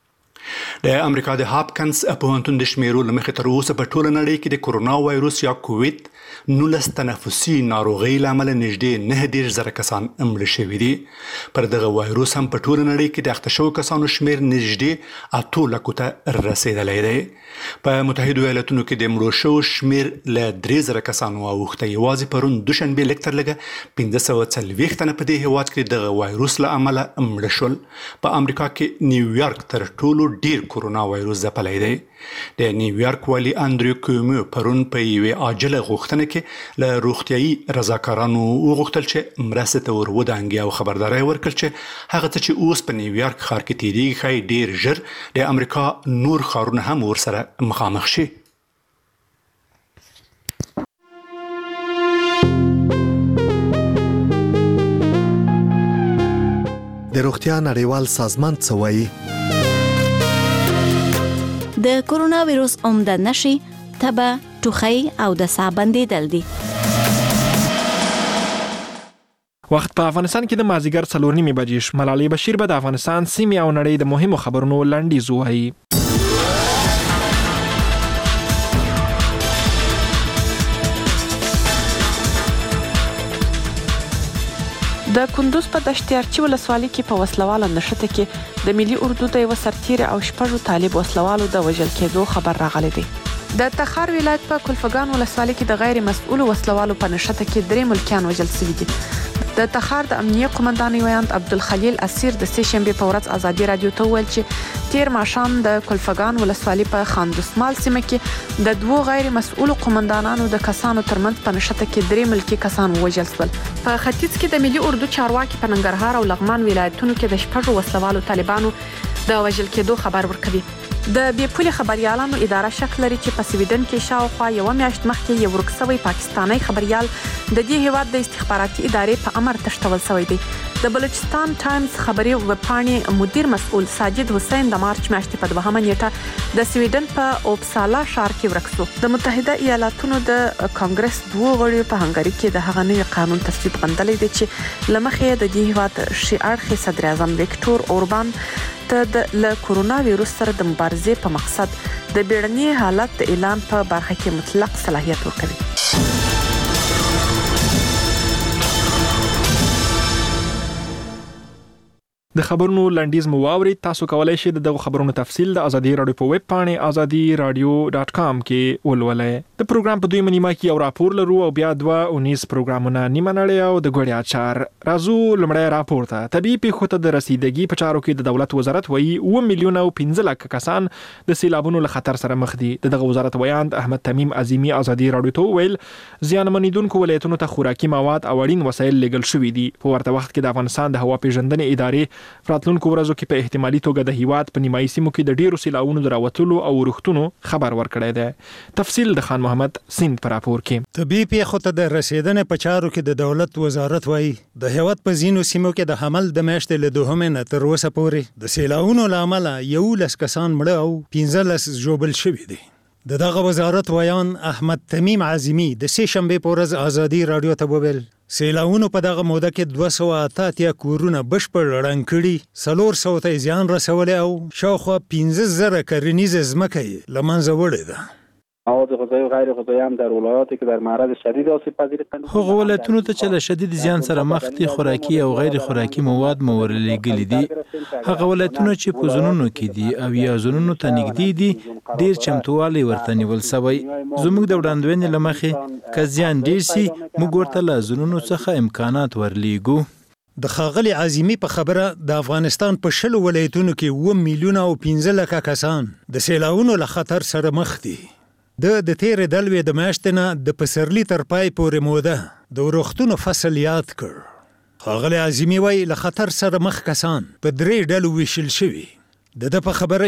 د امریکا د هاپکنز پوهنتون د شمیرو له مخې تر اوسه په ټوله نړۍ کې د کورونا وایروس یا کووید 19 تنفسي ناروغۍ له امله نږدې 9,000 کسان مړه شوي دي. پر دغه وایروس هم په ټوله نړۍ کې د اخته شوو کسانو شمیر نږدې 8 لکو ته رسیدلی دی. په متحده ایالاتونو کې د مړو شوو شمیر له 3,000 کسانو اوښتی. یوازې پرون دوشنبې لږ تر لږه 540 تنه په دې هیواد کې دغه وایروس له امله مړه شول. په امریکا کې نیویارک تر ټولو ډیر کورونا وایروس ځپلی دی. د نیویارک والي اندریو کومو پرون په یوې عاجله غوښتنه کې له روغتیایي رضاکارانو وغوښتل چې مرستې ته ور ودانګي او خبرداری ورکړل چې هغه څه چې اوس په نیویارک ښار کې تیریږي ښایي ډیر ژر د امریکا نور ښارونه هم ورسره مخامخ شي. د روغتیا نړیوال سازمان څه وایي؟ د کورونا وایروس عمده نښې تبه، ټوخی او د ساه بندېدل دي. وخت په افغانستان کې د مازیګر 4:30 بجې ملالۍ بشیر به د افغانستان سیمې او نړۍ د مهمو خبرونو لنډیز وایي. د کندوز په دشتیارچی ولسوالۍ کې په وسلواله نښته کې د ملي اردو د یو سرتیر او شپږ طالب وسلوالو د وژل کېدو خبر راغلی دی. د تخار ولایت په کلفګان ولسوالۍ کې د غیر مسؤل وسلوالو په نښته کې 3 ملکیان وژل شوي دي. د تخار د امنیه قومندان ویاند عبدالخلیل اسیر د سه شنبه په ورځ ازادي رادیو ته ویل چې تیر ماښام د کلفګان ولسوالۍ په خاندسمال سیمه کې د 2 غیر مسؤل قومندانانو د کسانو ترمنځ په نښته کې 3 ملکی کسان وژل شول. په ختیځ کې د ملي اردو چارواکي په ننګرهار او لغمان ولایتونو کې د شپږ وسلوالو طالبانو د وژل کېدو خبر ورکړي. د بیپولي خبريالانو اداره شک لري چې په سویډن کې شاوخوا یو میاشت مخکې یو ورک شوی پاکستانی خبريال د دې هیواد د استخباراتي ادارې په امر تښتول شوی دی. د بلوچستان ټایمز خبري وبپاڼې مدیر مسؤل ساجد حسین د مارچ میاشتې په 2 نیټه د سویډن په اوپسالا ښار کې ورک شو. د متحده ایالاتونو د کانګرس 2 غړي په هنګری کې د هغه نوي قانون تصویب غندلې دي چې لمخې د دې هیواد شیعه صدر اعظم وکټور اوربان ته د کورونا وایروس سره د مبارزې په مقصد د بیړني حالت د اعلان په برخه کې مطلق صلاحیت ورکوي. د خبرونو لنډیز مو واوري. تاسو کولای شئ دغه خبرونو تفصیل د ازادي رادیو په ویب پاڼه azadiradio.com کې ولولئ. د پروګرام په 2 نیمه کې او راپور لرو او بیا 2 پروګرامونه نیمه نړۍ او د ګوړیا چار. راځو لمړی راپور ته. طبيعي پیښو ته د رسیدګي په چارو کې د دولت وزارت وایي 1,15,00,000 کسان د سیلابونو له خطر سره مخ دي. دغه وزارت ویاند احمد تمیم عظیمی ازادي رادیو ته ویل زیانمنیدونکو ولایتونو ته خوراکي مواد او اړین وسایل لګل شوې دي. په ورته وخت کې د افغانستان د هوا پیژندنې ادارې فراتلونکو ورځو کې په احتمالي توګه د هیواد په نیمایي سیمو کې د ډیرو سیلاونو دراوتلو او ورښتونو خبر ورکړی دی. تفصیل د خان محمد سیند پر راپور کې. طبي پیښو ته د رسیدنې په چارو کې د دولت وزارت وایي د هیواد په ځینو سیمو کې د حمل د میاشتې له 2 نه تر اوسه پورې د سیلاونو له امله 11 کسان مړه او 15 ژوبل شوي دي. دغه وزارت ویان احمد تمیم عظیمی د سه شنبه په ورځ ازادي رادیو ته وویل سیلاونو په دغه موده کې 288 کورونه بشپړ ړنګ کړي، 400 ته زیان رسولی او شاوخوا 15,000 کرنیزه ځمکه یې له منځه وړې ده. مواد غذایی و غیر غذایی هم در ولایاتی که در معرض شدید آسیب پذیری هغه ولایتونو ته چې له شدید زیان سره مخ دي خوراکي او غیر خوراکي مواد مورلېږلي دي. هغه ولایتونو چې په زونونو کې دي او یا زونونو ته نږدې دي ډیر چمتووالی ورته نیول شوی. زموږ د وړاندوینې له مخې که زیان ډیر سي موږ ورته له زونونو څخه امکانات ورلیږو. د خاغلی عظیمی په خبره د افغانستان په 20 ولایتونو کې 1,15,00,000 کسان د سیلاونو له خطر سره مخ دي. د تیرې دلوې د میاشتې نه د پسرلي تر پای پورې موده د ورښتونو فصل یاد کړ. ښاغلی عظیمي وایي له خطر سره مخ کسان په 3 ډلو ویشل شوي. د په خبره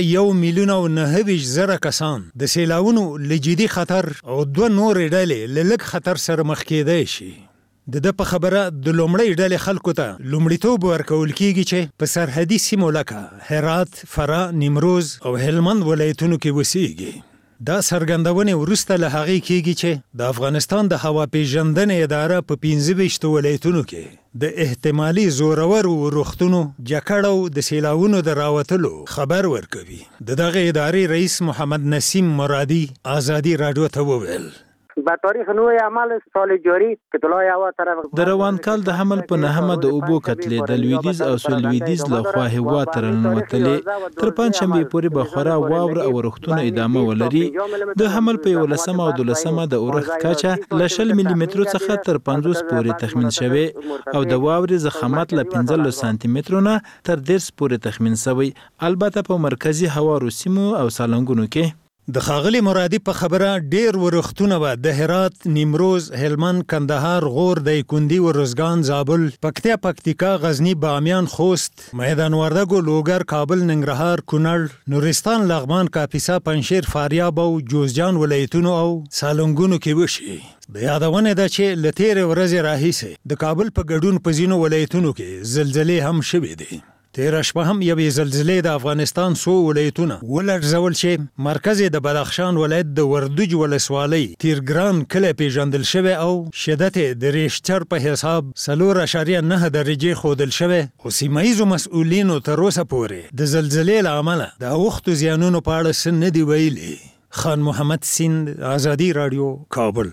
1,09,000 کسان د سیلاونو له جدي خطر او 2 نورې ډلې له لږ خطر سره مخ کېدای شي. د په خبره د لومړۍ ډلې خلکو ته لومړیتوب ورکول کیږي چې په سرحدي سیمو لکه هرات، فراه، نیمروز او هلمند ولایتونو کې اوسېږي. دا څرګندونې وروسته له هغې کېږي چې د افغانستان د هوا پیژندنې اداره په 15 ولایتونو کې د احتمالي زورورو ورښتونو، جکړو د سیلاونو د راوتلو خبر ورکوي. دغه ادارې رئیس محمد نسیم مرادي ازادي رادیو ته وویل با تاریخ نوې عمل سال جاری که طلای هوا طرف د روان کال د حمل په نهمه د اوبو کتلې د لویدیز او سویلویدیز له خوا هوا تر ننوتلې تر پنځشنبه پورې به خورا واوره او ورښتونه ادامه ولري. د حمل په 11 او 12 د اورښت کچه له 20 ملي مترو څخه تر 50 پورې تخمین شوی او د واورې ضخامت له 15 سانتي مترونو تر 10 پورې تخمین شوی. البته په مرکزی هوارو سیمو او سالنګونو کې د خاغلی مرادي په خبره ډیر ورښتونه به د هرات، نیمروز، هلمند، کندهار، غور، دایکندي، ورزګان، زابل، پکتیکا، غزنی، بامیان، خوست، میدان وردګو، لوګر، کابل، ننګرهار، کونړ، نورستان، لغمان، کاپیسا، پنجشیر، فاریاب او جوزجان ولایتونو او سالنګونو کې وشي. د یادونه ده چې له تیرې ورځې راهیسې د کابل په ګډون په ځینو ولایتونو کې زلزلې هم شوې دي. تیر شپه هم یوې زلزلې د افغانستان څو ولایتونه ولړزول چې مرکز د بدخشان ولایت د وردوج ولسوالۍ تیرګران کلی پیژندل شوی او شدت د ریشتر په حساب 4.9 درجې ښودل شوی او سیمه ییزو مسؤلینو تر اوسه پورې د زلزلې له امله د اوښتو زیانونو په اړه څه نه دي ویلي. خان محمد سیند، آزادی رادیو، کابل.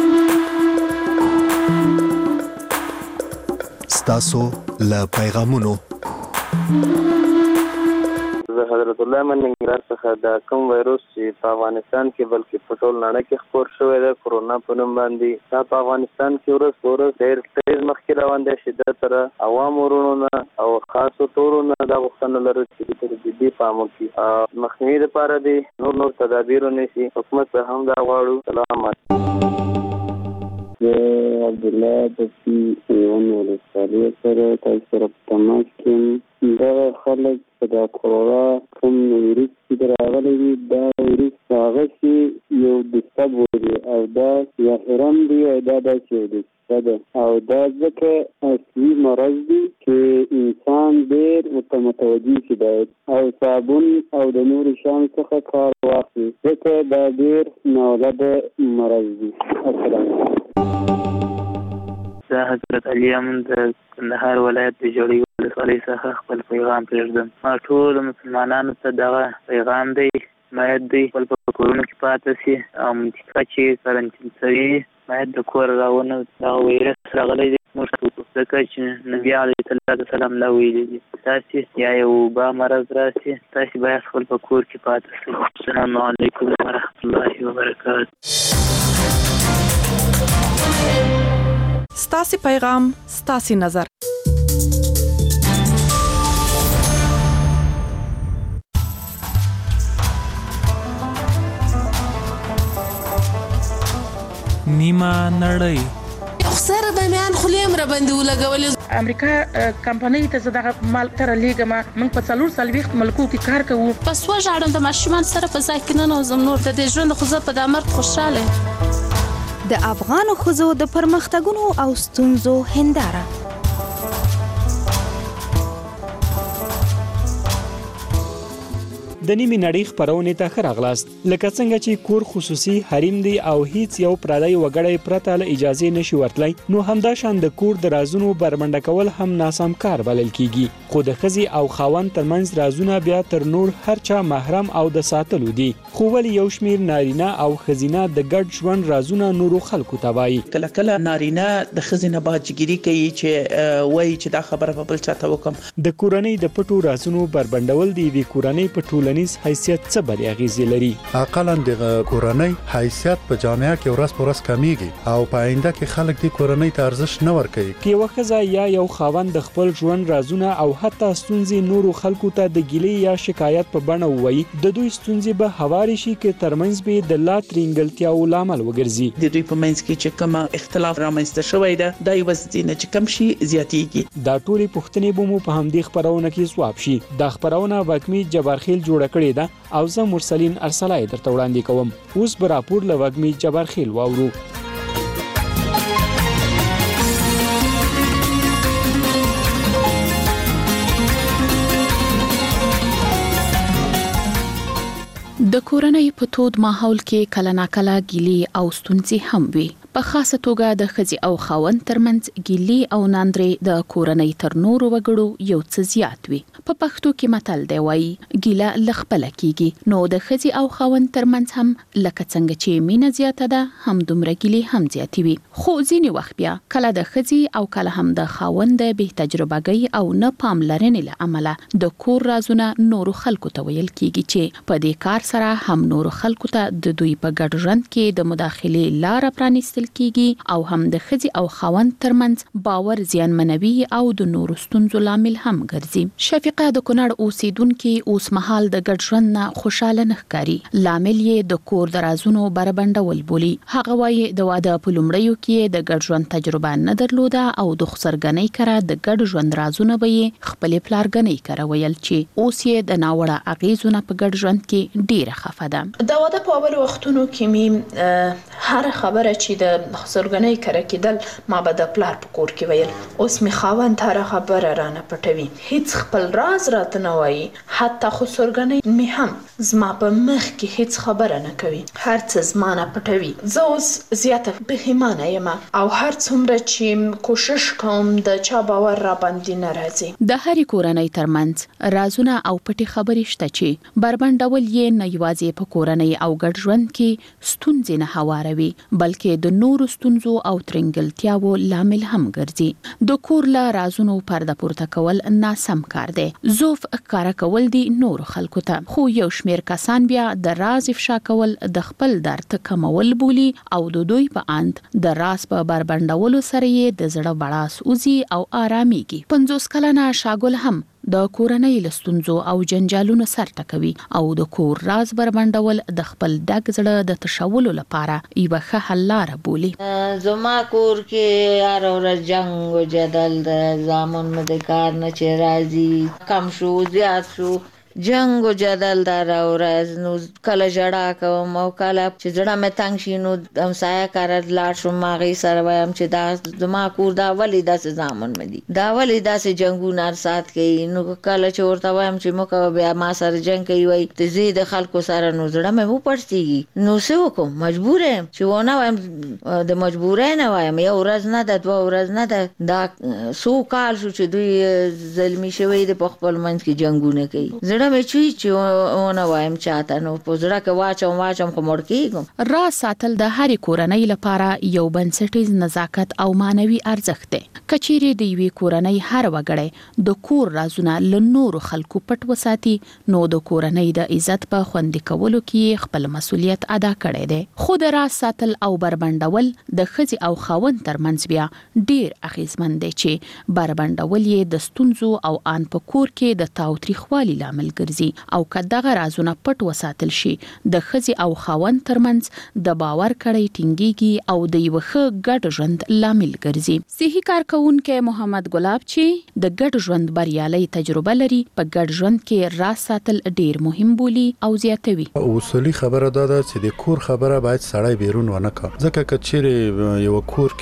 ستاسو له پیغامونو زه حضرت الله من ننګرهار څخه د کوم وایروس چې په افغانستان کې بلکې په ټول نړۍ کې خپور شوی دی کرونا په نوم باندې دا په افغانستان کې ورځ په ورځ ډېر تیز مخکې روان دی. شدت سره عوامو وروڼو نه او خاصو ټولو نه دا غوښتنه لرو چې تر جدي پام وکړي مخنیوي دپاره دی نور تدابیر ونیسي. حکومت ته هم دا غواړو. سلام. عبدالله بسی ایوان ولسوالی سره تاسو سره په تماس کې دا خلک په دا کورونا کوم ویروس چې راغلی وي دا ویروس هغه چې یو ډسټرب وي او دا یا هرم دی او دا داسې یو ډسټرب ده او دا ځکه اصلي مرض دی چې انسان ډېر ورته متوجه شي باید او صابون او د نورو شیانو څخه کار واخلي ځکه دا ډېر ناولده مرض دی. السلام علیکم. زه حضرت علي امن د کندهار ولایت د جوړې ولسوالۍ څخه خپل پیغام پرېږدم. ما ټول مسلمانانو ته دغه پیغام دی باید دوی خپل په کورونو کې پاتې شي او منطقه چې کارنټین شوي باید د کور راونه دغه ویروس راغلی دی موږ ځکه چې نبي علیه السلام لا ویلي دي تاسې یا یو وبا مرض راشي تاسې باید خپل په کور کې پاتې شئ. السلام علیکم ورحمة الله وبرکاته. ستاسي پیغام ستاسي نظر. نیمه نړۍ خسر به میان خلیم را باندې ولګولې. امریکا کمپنۍ ته زده مال تر لیګه موږ په 440 ملکو کې کار کوو. پس وژاړم د ماشومان سره په ځای کې نه نوزم نور د دې ژوند خو زه په د مرګ خوشاله. د افغانو ښځو د پرمختګونو او ستونزو هنداره. د نیمې نړۍ خپرونې ته ښه راغلاست. لکه څنګه چې کور خصوصي حریم دی او هیڅ یو پردی وګړی پرته له اجازه نشي ورتلی نو همدا شان د کور د رازونو بربنډه کول هم ناسم کار بلل کیږي. خو د ښځې او خاوند ترمنځ رازونه بیا تر نور هر چا محرم او د ساتلو دي. خو ولې یو شمیر نارینه او ښځینه د ګډ ژوند رازونه نورو خلکو ته وایي. کله کله نارینه د ښځې نه باجګیري کوي چې وایي چې دا خبره په بل چاته وکم. د کورنۍ د پټو رازونو بربنډول دی وی کورنۍ په ټولنیز حیثیت څه بل اغیزې لري. اقلا د کورنۍ حیثیت په جامعه کې ورځ په ورځ کمیږي او په آینده کې خلک د کورنۍ ته ارزښت نه ورکوي. کې یو ښځه یا یو خاوند د خپل ژوند رازونه او حتی ستونزې نورو خلکو ته د ګیلې یا شکایت په بڼه ووایي د دوی ستونزې به هواري شي کې ترمنځ به د لا ترینګلتیاو لامل وګرځي. د دوی په منځ کې چې کوم اختلاف رامنځته شوی ده دا یو ځینې چې کم شي زیاتېږي. دا ټولې پوښتنې به مو په همدې خپرونه کې ځواب شي. دا خپرونه وګمی جبارخیل جوړه کړې ده او زه مرسلین ارسلای درته وړاندې کوم. اوس به راپور له وګمی جبارخیل واورو. د کورنۍ په تود ماحول کې کله ناکله ګیلې او ستونزې هم وي. په خاصه توګه د ښځې او خاوند ترمنځ ګیلې او ناندرې د کورنۍ تر نورو وګړو یو څه زیات وي. په پښتو کې متل دی وایي ګیله لخپله کیږي. نو د ښځې او خاوند ترمنځ هم لکه څنګه چې مینه زیاته ده هم دومره ګیلې هم زیاتې وي. خو ځینې وخت بیا کله د ښځې او کله هم د خاوند د بې تجربهګۍ او نه پاملرنې له امله د کور رازونه نورو خلکو ته ویل کیږي چې په دې کار سره هم نورو خلکو ته د دوی په ګډ ژوند کې د مداخلې لاره پرانیستل کیږي او هم د ښځې او خاوند ترمنځ باور زیانمنوي او د نورو ستونزو لامل هم ګرځي. شفیقه د کونړ اوسیدونکو اوس مهال د ګډ ژوند نه خوشاله نه ښکاري. لامل یې د کور د رازونو بربنډول بولي. هغه وایي د واده په لومړیو کې د ګډ ژوند تجربه نه درلوده او د خسرګنۍ کړه د ګډ ژوند رازونه به یې خپل پلارګنۍ کړه ویل چې اوس یې د ناوړه اغیزونه په ګډ ژوند کې ډیره خفه ده. د واده په اول وختونو کې هر خبره چې د خسرګنۍ کړه کېدل ما به د پلار په کور کې ویل اوس می خاوند تر خبره رانه پټوي هیڅ خپل راز راته نه وایي حتی خسرګنۍ می هم زما په مخ کې هیڅ خبره نه کوي هر څه زما نه پټوي زه اوس زیاته بهیمانه یم او هر څومره چې کوشش کوم د چا باور را باندې نه راځي د هرې کورنۍ ترمنځ رازونه او پټي خبرې شته چې بربنډول یې نه یوازې په کورنۍ او ګډ ژوند کې ستونزې نه هواروي بلکې د نورو ستونزو او ترنګلتیاو لامل هم ګرځي د کور له رازونو پرده پورته کول ناسم کار دی زوف ښکاره کول دي نور خلکو ته خو یو شمېر کسان بیا د راز افشا کول د خپل درد کمول بولي او د دوی په اند د راز په بربنډولو سره یې د زړه بړاس اوزي او آراميږي 50 کلنه شاګل هم د کورنۍ لستونزو او جنجالونو سر ټکوي او د کور راز بربنډول د خپل ډک زړه د تشولو لپاره یو ښه حل لاره بولي زما کور کې هر ورځ جنگ او جدل د زامن مده کار نه چې راځي کم شو زیات شو جنگ او جدل دا راورز نو کله جړه کوم او کله چې زړه مې تنګ شي نو همسایه کار لاړ شم ماغي سره وایم چې دا زما کور دا ولې داسې زامن مدي دا ولې داسې جنگونه سات کوي نو کله چې ورته وایم چې مکه بیا ما سره جنگ کوي وای ته زی د خلکو سره نو زړه مې و پړسیږي نو څه وکم مجبور یم چې ونه وایم د مجبورۍ نه وایم یو ورځ نه د دوه ورځ نه دا سو کال شو چې دوی ظلمي شوی د خپل منځ کې جنگونه کوي مې چې ونه وایم چاته نو په زړه کې واچم خو مړ کېږم راز ساتل د هرې کورنۍ لپاره یو بنسټیز نزاکت او مانوي ارزښت دی کچېرې د یوې کورنۍ هر وګړی د کور رازونه له نورو خلکو پټ وساتي نو د کورنۍ د عزت په خوندي کولو کې خپل مسؤلیت ادا کړی دی خو د راز ساتل او بربنډول د ښځې او خاوند ترمنځ بیا ډیر اغیزمن دی چې بربنډول یې د ستونزو او ان په کور کې د تاوتریخوالي لامل او که دغه رازونه پټ وساتل شي د ښځې او خاوند ترمنځ د باور کړۍ ټینګيږي او د یو ښه ګډ ژوند لامل ګرځي صحي کارکونکو محمد ګلاب چې د ګډ ژوند بریالي تجربه لري په ګډ ژوند کې راز ساتل ډیر مهم بولي او زیاتوي اصولي خبره ده چې د کور خبره باید سړی بیرون ونه کا ځکه کچېره یو کور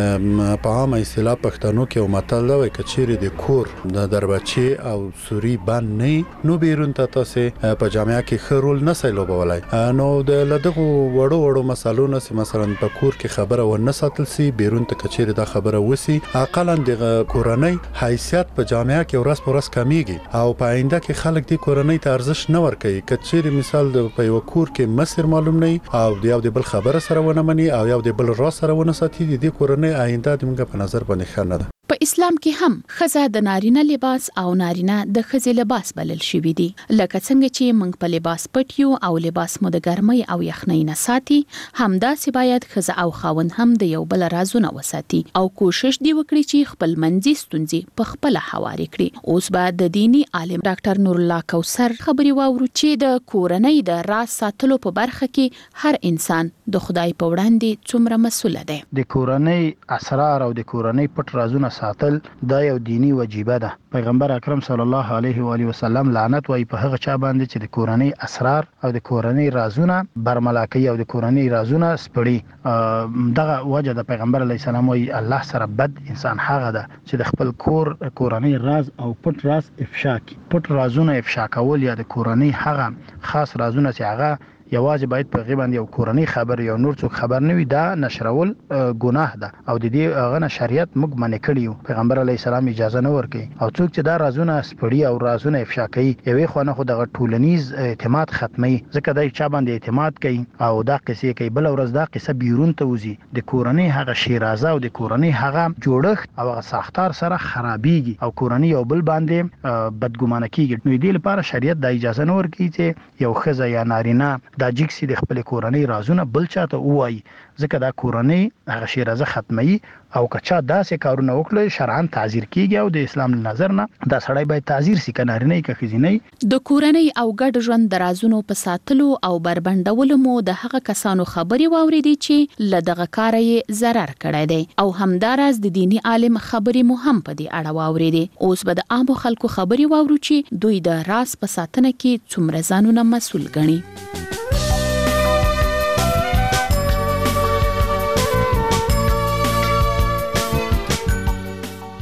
کې په عامه اصطلاح پښتنو کې متل دی کچېره د کور د دربچي او سوري باندې نه نو بیرون ته تاسو په جامعه کې خرول نه سیلوبولای نو د لدغه وړو مسالونو سي مثلا په کور کې خبره و نه ساتل سي بیرون ته کچېره دا خبره وسی اقلا د کورنۍ حیثیت په جامعه کې ورس پرس کمیږي او په آینده کې خلک د کورنۍ ته ارزښت نه ورکوي کچېره مثال د په یو کور کې مسیر معلوم نه او یو د بل خبره سره ونه مني او یو د بل راز سره ونه ساتي د کورنۍ آینده د موږ په نظر باندې خنه ده په اسلام کې هم ښځه د نارینه لباس او نارینه د ښځې لباس بلل شوی دی لکه څنګه چې موږ په لباس پټیو او لباس مو د ګرمۍ او یخنۍ نه ساتي همداسې باید ښځه او خاوند هم د یو بل رازونه وساتي او کوشش دی وکړي چې خپل منځي ستونزې په خپل حواله کړي اوس به د دینی عالم ډاکټر نور الله کوثر خبري واورو چې د کورنۍ د راز ساتلو په برخه کې هر انسان د خدای په وړاندې څومره مسؤل دی د کورنۍ اسرار او د کورنۍ پټ رازونه ساتل دا یو دینی وجیبه ده پیغمبر اکرم صلی الله علیه و آله وسلم لعنت وای په هغه چا باندې چې د کورنۍ اسرار او د کورنۍ رازونه برملاکي او د کورنۍ رازونه سپړي دغه وجه د پیغمبر علی السلام وای الله سره بد انسان هغه ده چې د خپل کورنۍ راز او پټ راز افشا کوي پټ رازونه افشا کول یا د کورنۍ هغه خاص رازونه چې هغه یوازې باید په غیباندې یو کورنۍ خبر یو نور څوک خبر نه وي دا نشرول ګناه ده او د دې هغه شریعت موږ منع کړیو پیغمبر علی السلام اجازه نه ورکړي او څوک چې دا رازونه سپړي او رازونه افشا کوي یوې خو نه خو د ټولنیز اعتماد ختمي ځکه دای چا باندې اعتماد کوي او دا قصې کوي بل ورځ دا قصه بیرون ته وزي د کورنۍ هغه شیرازه او د کورنۍ هغه جوړښت او هغه ساختار سره خرابيږي او کورنۍ یو بل باندې بدګمانه کیږي نو دې لپاره شریعت د اجازه نه ورکړي چې یو ښځه یا نارینه دا جګسي د خپل کورنۍ رازونه بل چاته وایي ځکه دا کورنۍ هغه شیرازه ختمي او کچا داسې کارونه وکړي شرعاً تعزیر کیږي او د اسلام نظر نه دا سړی باید تعزیر سي کنه نه کخزینې د کورنۍ او ګډ ژوند درازونو په ساتلو او بربنډولو مو د هغه کسانو خبري واوریدي چې لدغه کارې zarar کړی دی او همدارس د دینی عالم خبري مو هم په دې اړه واوریدي اوس به د عامو خلکو خبري واورو چې دوی د راز په ساتنه کې څومره ځانونه مسؤل ګڼي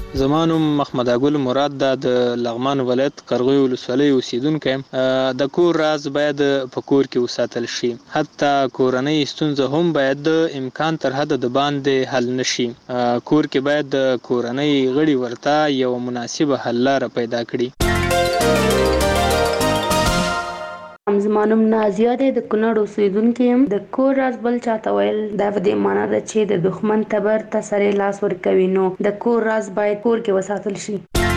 زمانم محمد اګل مراد د لغمان ولایت قرغوی ولسوالۍ اوسیدونکی یم. د کور راز باید په کور کې وساتل شي. حتی کورنۍ ستونزه هم باید د امکان تر حد د باندې حل نشي. کور کې باید د کورنۍ غړي ورته یو مناسبه حل لاره پیدا کړي. زمانم نازیه ده د کونړ اوسیدونکې یم. د کور راز بل چاته ویل دا په دې معنا ده چې د دښمن تبر ته سره لاس ورکوي، نو د کور راز باید کور کې وساتل شي.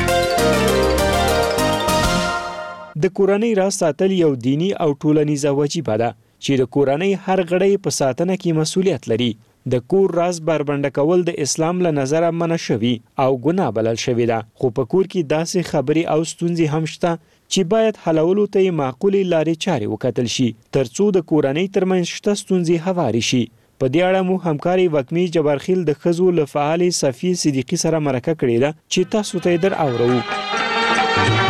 د کورنۍ راز ساتل یو دینی او ټولنیزه وجیبه ده چې د کورنۍ هر غړی په ساتنه کې مسؤلیت لري. د کور راز بربنډه کول د اسلام له نظره منع شوی او ګناه بلل شوی ده، خو په کور کې داسې خبرې او ستونزې هم شته چې باید حلولو ته یې معقولې لارې چارې وکتل شي ترڅو د کورنۍ ترمنځ شته ستونزې هوارې شي. په دې اړه مو همکاري وکمي جبارخیل د ښځو له فعالې صفیې صدیقي سره مرکه کړې ده چې تاسو ته یې در اورو.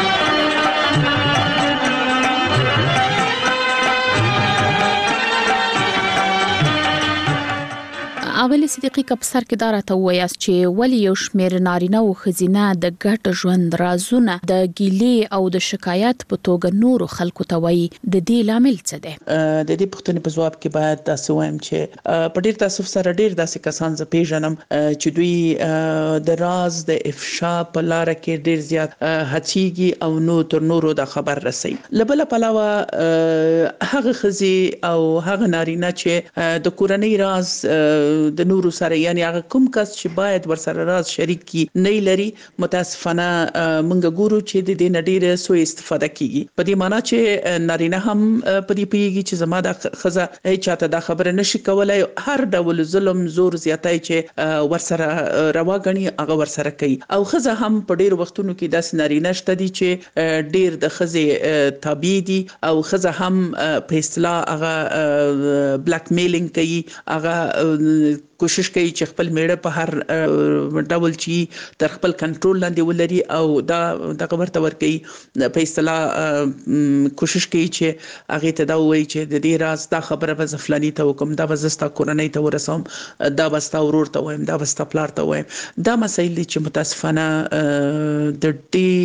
اول صدیقي کپ سر کې دارا ته وایاست چې ولی یو شمیر نارینه او خزینه د ګټ ژوند رازونه د ګیلې او د شکایت په توګه نورو خلکو ته وایي، د دې لامل څه دی؟ د دې پوښتنې په جواب کې باید تاسو وایم چې په ډیر تاسو سره ډیر داسې کسان ز پیژنم چې دوی د راز د افشا په لار کې ډیر زیات هڅيږي او نو تر نورو د خبر رسي. لبل پلاوه هغه خزي او هغه نارینه چې د کورنۍ راز د نورو سره، یعنی هغه کوم کس چې باید ورسره راز شریک کی نه لري، متاسفانه مونږ ګورو چې د دې نډیره سو استفاده کیږي. په دې معنی چې نارینه هم په دې پیږي چې زما د خزه هیڅ چاته د خبره نشي کولای، هر ډول ظلم زور زیاتای چې ورسره رواګنی هغه ورسره کوي. او خزه هم په ډیر وختونو کې داس نارینه شته دي چې ډیر د خزه تابع دي او خزه هم په اصطلاح هغه بلیک میلینګ کوي، هغه کوشش کوي چې خپل میړه په هر ډول چی تر خپل کنټرول لاندې ولري او دا د خبر تور کوي په اصطلاح کوشش کوي چې هغه ته دا وایي چې د دې راز دا خبره به زفلانی ته وکم، دا به زستا کورنۍ ته ورسوم، دا به ستا ورور ته وایم، دا به ستا پلار ته وایم. دا مسایل چې متاسفانه د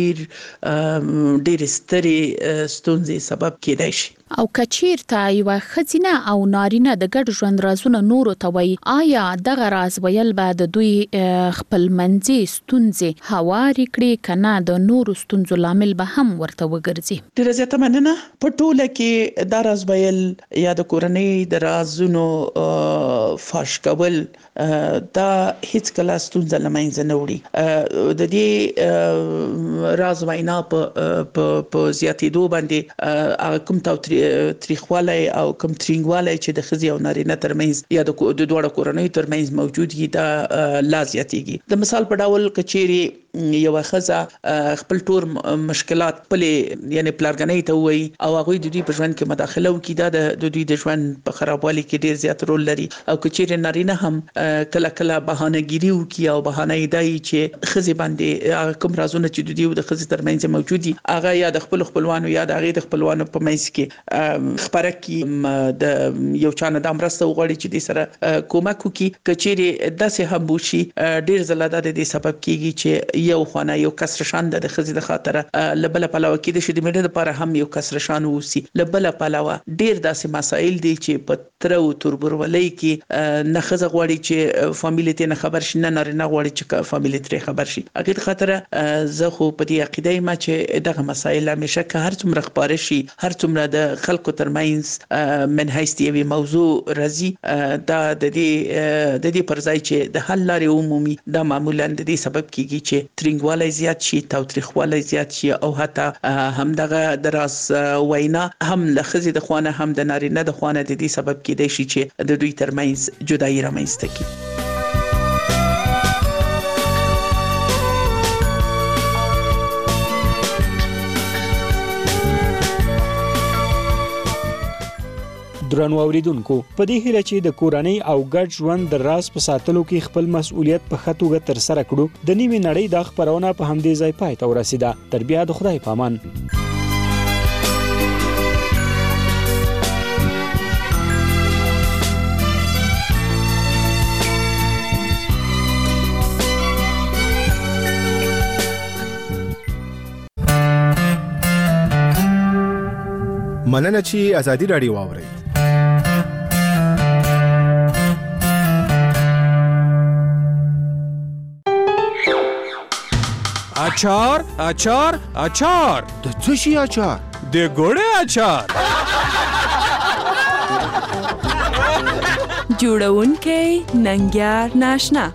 ډیر ستري ستونزې سبب کېدای شي. او کچیر ته یو خزینه او نارینه د ګډ ژوند رازونه نورو ته وایي، آیا دغه راز ویل به د دوی خپل منځي ستونزې هواري کړي کنه د نورو ستونزو لامل به هم ورته وګرځي؟ ډیره زیاته مننه. په ټوله کې دا راز ویل یا د کورنۍ د رازونو فاش کول دا هیڅ کله ستونزه لمنځه نه وړي. د دې راز وینا په زیاتېدو باندې کوم تاریخواله او کوم ترنګواله چې د خزي او نارینه ترمنځ یا د دوړو کورنۍ ترمنځ موجود دي دا لا زیاتېږي. د مثال په ډول کچيري یو خزه خپل ټول مشکلات پلي یعنی پلارګنۍ ته وایي او هغه د دوی په ژوند کې مداخله وکړي، دا د دوی د ژوند په خرابوالي کې ډیر زیات رول لري. او کچيري نارینه هم کله کله بهانهګيري وکړي او بهانه دی چې خزي باندې کوم رازونه چې د دوی د خزي ترمنځ موجود دي هغه یا د خپلوانو یا د هغه د خپلوانو په منځ کې خبره کې د یو چانه د امرسته وغوړي چې د سره کومک وکړي. کچيري داسې هم بوشي ډیر زلاده د دې سبب کیږي چې یو خانه یو کسر شان د خزي د خاطر لبل پلاوه کې د شې د میډه لپاره هم یو کسر شان وسی. لبل پلاوه ډیر داسې مسایل دي چې په تر او تربرولۍ کې نه خزه غوړي چې فامیلی ته نه خبر شي، نه نارینه غوړي چې فامیلی ترې خبر شي. اګه خاطر زه خو په دې عقیده ما چې دغه مسایل همیشه که هر څومره خبره شي، هر څومره د خلکو ترمنځ من حیث یوه موضوع راځي، دا د دې پر ځای چې د حل لارې عمومي دا معمولا د دې سبب کیږي چې ترنګوالی زیات شي، تاوتریخوالی زیات شي او حتی هم دغه دراز وینا هم له خزي د خوانه هم د نارینه د خوانه د دې سبب کېدای شي چې د دوی ترمنځ جدایي رامنځته کړي. درنو اوریدونکو، په دې هیله چې د کورنۍ او ګډ ژوند د راز په ساتلو کې خپل مسؤلیت په ښه توګه ترسره کړو، د نیمې نړۍ د خبرونه په همدې ځای پای ته ورسیده. تر بیا د خدای په امان. مننه چې ازادي راډیو واورئ. اچار اچار اچار د څه شي اچار؟ د ګوړې اچار. جوړونکی ننګیار ناشنا.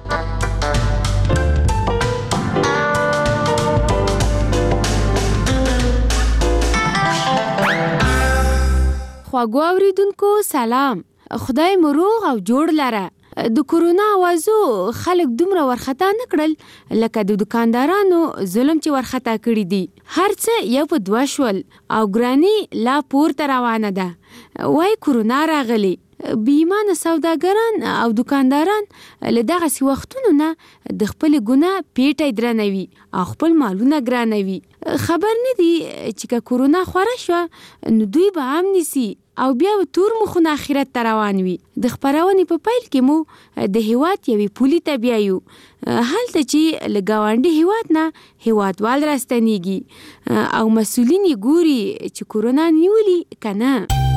خواږو اوریدونکو سلام. خدای مو روغ او جوړ لره. د کورونا اوازو خلک دومره ورخطا نه کړل لکه د دکاندارانو ظلم چې ورخطا کړي دي. هر څه یو په دوه شول او ګرانی لا پورته روانه ده. وای کورونا راغلی. بیمانه سوداګران او دکانداران له دغسې وختونو نه د خپلې ګناه پیټی درنوي او خپل مالونه ګرانوي. خبر نه دي چې که کورونا خوره شوه نو دوی به هم نیسي او بیا به تور مخونه آخرت ته روان وي. د خپرونې په پیل کې مو د هیواد یوې پولې ته بیایو هلته چې له ګاونډي هیواد نه هیوادوال راستنیږي او مسؤلین یې ګوري چې کورونا نیولي که نه.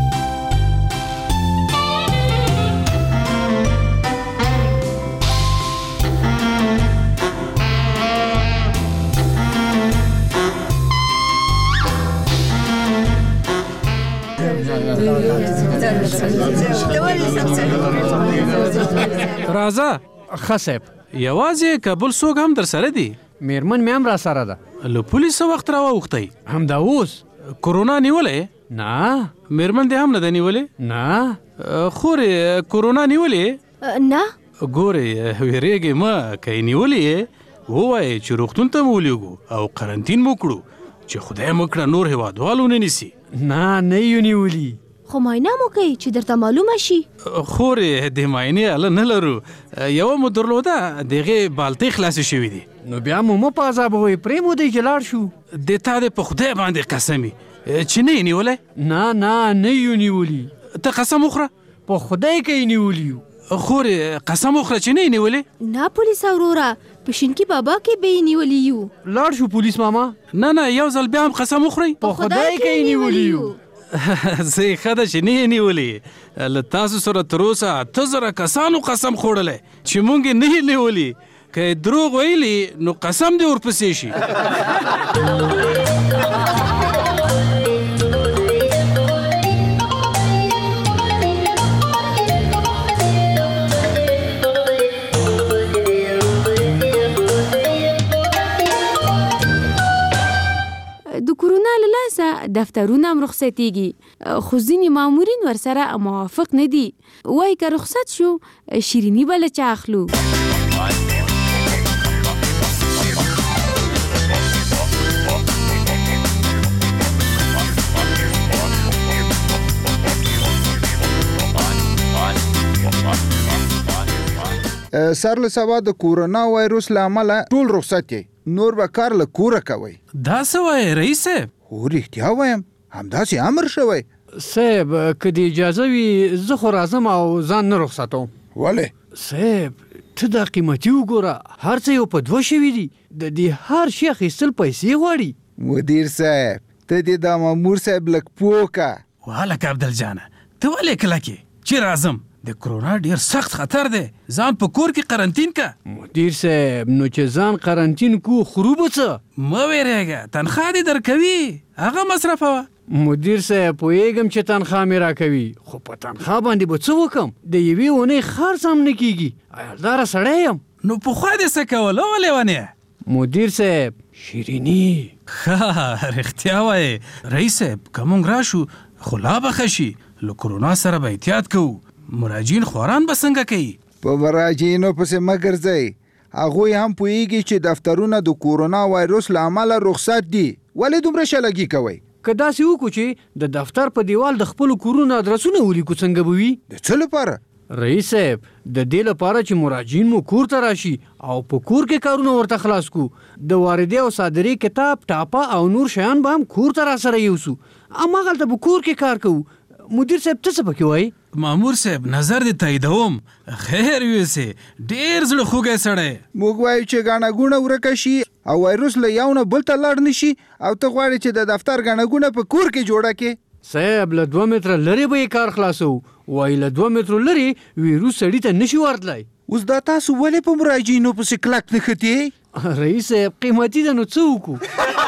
راځه خصب یوازې کابل څوک هم در سره دی؟ میرمن مې هم را سره ده. له پولیس وخت را واوښتی؟ همدا اوس. کورونا نیولې؟ نه. میرمن دې هم نه ده نیولې؟ نه. خورې کورونا نیولې؟ نه. ګورې ویرېږې مه، که یې نیولې یې ووایې چې روغتون ته مو ولېږو او قرنطین مو کړو چې خدای مو کړه نور هیوادوال ونه نیسي. نه نه یې نیولي. خو معاینه مو کوي چې درته معلومه شي. خورې د معاینې اله نه لرو، یوه مو درلوده د هغې بالتۍ خلاصې شوي دي. نو بیا مو په عذابوئ، پرېمودئ چې لاړ شو. د تا دې په خدای باندې قسم چې نه یې نیولی؟ نه نه نه یې نیولي. ته قسم وخوره. په خدای که یې نیولي یو. خورې قسم وخوره چې نه یې نیولی؟ نه پولیس وروره، په شینکي بابا کې به یې نیولي یو. لاړ شو پولیس ماما. نه نه یو ځل بیا هم قسم وخورئ. په خدای که یې نیولي یو. زه یې ښه ده چې نه یې نیولې. له تاسو سره تر اوسه 8,000 کسانو قسم خوړلی چې مونږ یې نه یې نیولي. که یې دروغ ویلي نو قسم دې ورپسې شي. د کورونا له لاسه دفترونه هم رخصتېږي، خو ځینې مامورین ورسره موافق نه دي. وایي که رخصت شو شیریني به له چا اخلو. سر له سبا د کورونا وایروس له امله ټول رخصت یې، نور به کار له کوره کوئ. دا څه وایې رئیس صاحب؟ هو رښتیا وایم، همداسې امر شوی. صاحب که د اجازه وي زه خو راځم او ځان نه رخصتوم. ولې؟ صاحب ته دا قیمتي وګوره، هر څه یو په 2 شوي دي. د دې هر شي اخیستل پیسې غواړي. مدیر صاحب ته دې دا مامور صاحب لږ پوه که. وهلکه عبدالجانه ته ولې کلکې چې راځم؟ د کرونا ډیر سخت خطر دی، ځان په کور کې قرنطین کا. مدیر صاحب نو چې ځان قرنطین کو خورو به څه؟ مه ویرېږه، تنخوا دې درکوي، هغه مصرفوه. مدیر صاحب پوهېږم چې تنخوا مې راکوي، خو په تنخوا باندې به څه وکم؟ د یوې اونۍ خرڅ هم نه کېږي. ایالداره سړی یم. نو پخوا دې څه کول او لیونیه؟ مدیر صاحب شیریني. ښه رښتیا وایې رئیس صاحب، که مونږ راشو خو لا به ښه شي. له کرونا سره به احتیاط کوو. مراجعین خواران به څنګه کوي؟ په مراجعینو پسې مه ګرځئ، هغوی هم پوهیږي چې دفترونه د کورونا وایروس له امله رخصت دي. ولې دومره شلګي کوئ؟ که داسې وکړو چې د دفتر په دیوال د خپلو کورونو ادرسونه ولیکو څنګه به وي؟ د څه لپاره؟ رئیس صاحب د دې لپاره چې مراجعین مو کور ته راشي او په کور کې کارونه ورته خلاص کو. د واردې او صادرې کتاب، ټاپه او نور شیان به هم کور ته را سره یوسو، هماغلته به کور کې کار کوو. مدیر صاحب ته څه پکې وایي؟ مامور صاحب نظر دې تاییدوم، خیر یوسې ډېر زړه خوږی سړی. موږ وایو چې ګڼه ګوڼه ورکه شي او وایروس له یو نه بل ته لاړ نه شي، او ته غواړې چې د دفتر ګڼه ګوڼه په کور کې جوړه کړې. صاحب له 2 متره لري به کار خلاصو وای له 2 متره لري ویروس سړی ته نشي ورتلای. اوس دا تاسو ولې په مراجعینو پسې کلک نه ختې؟ رئیس صاحب قیمتي ده نو څه وکړو؟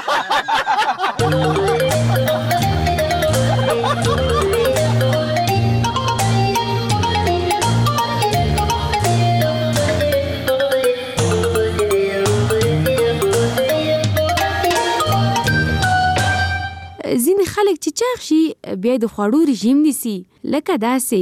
ځینې خلک چې چاغ شي بیا د خوړو رژیم نیسي لکه داسې.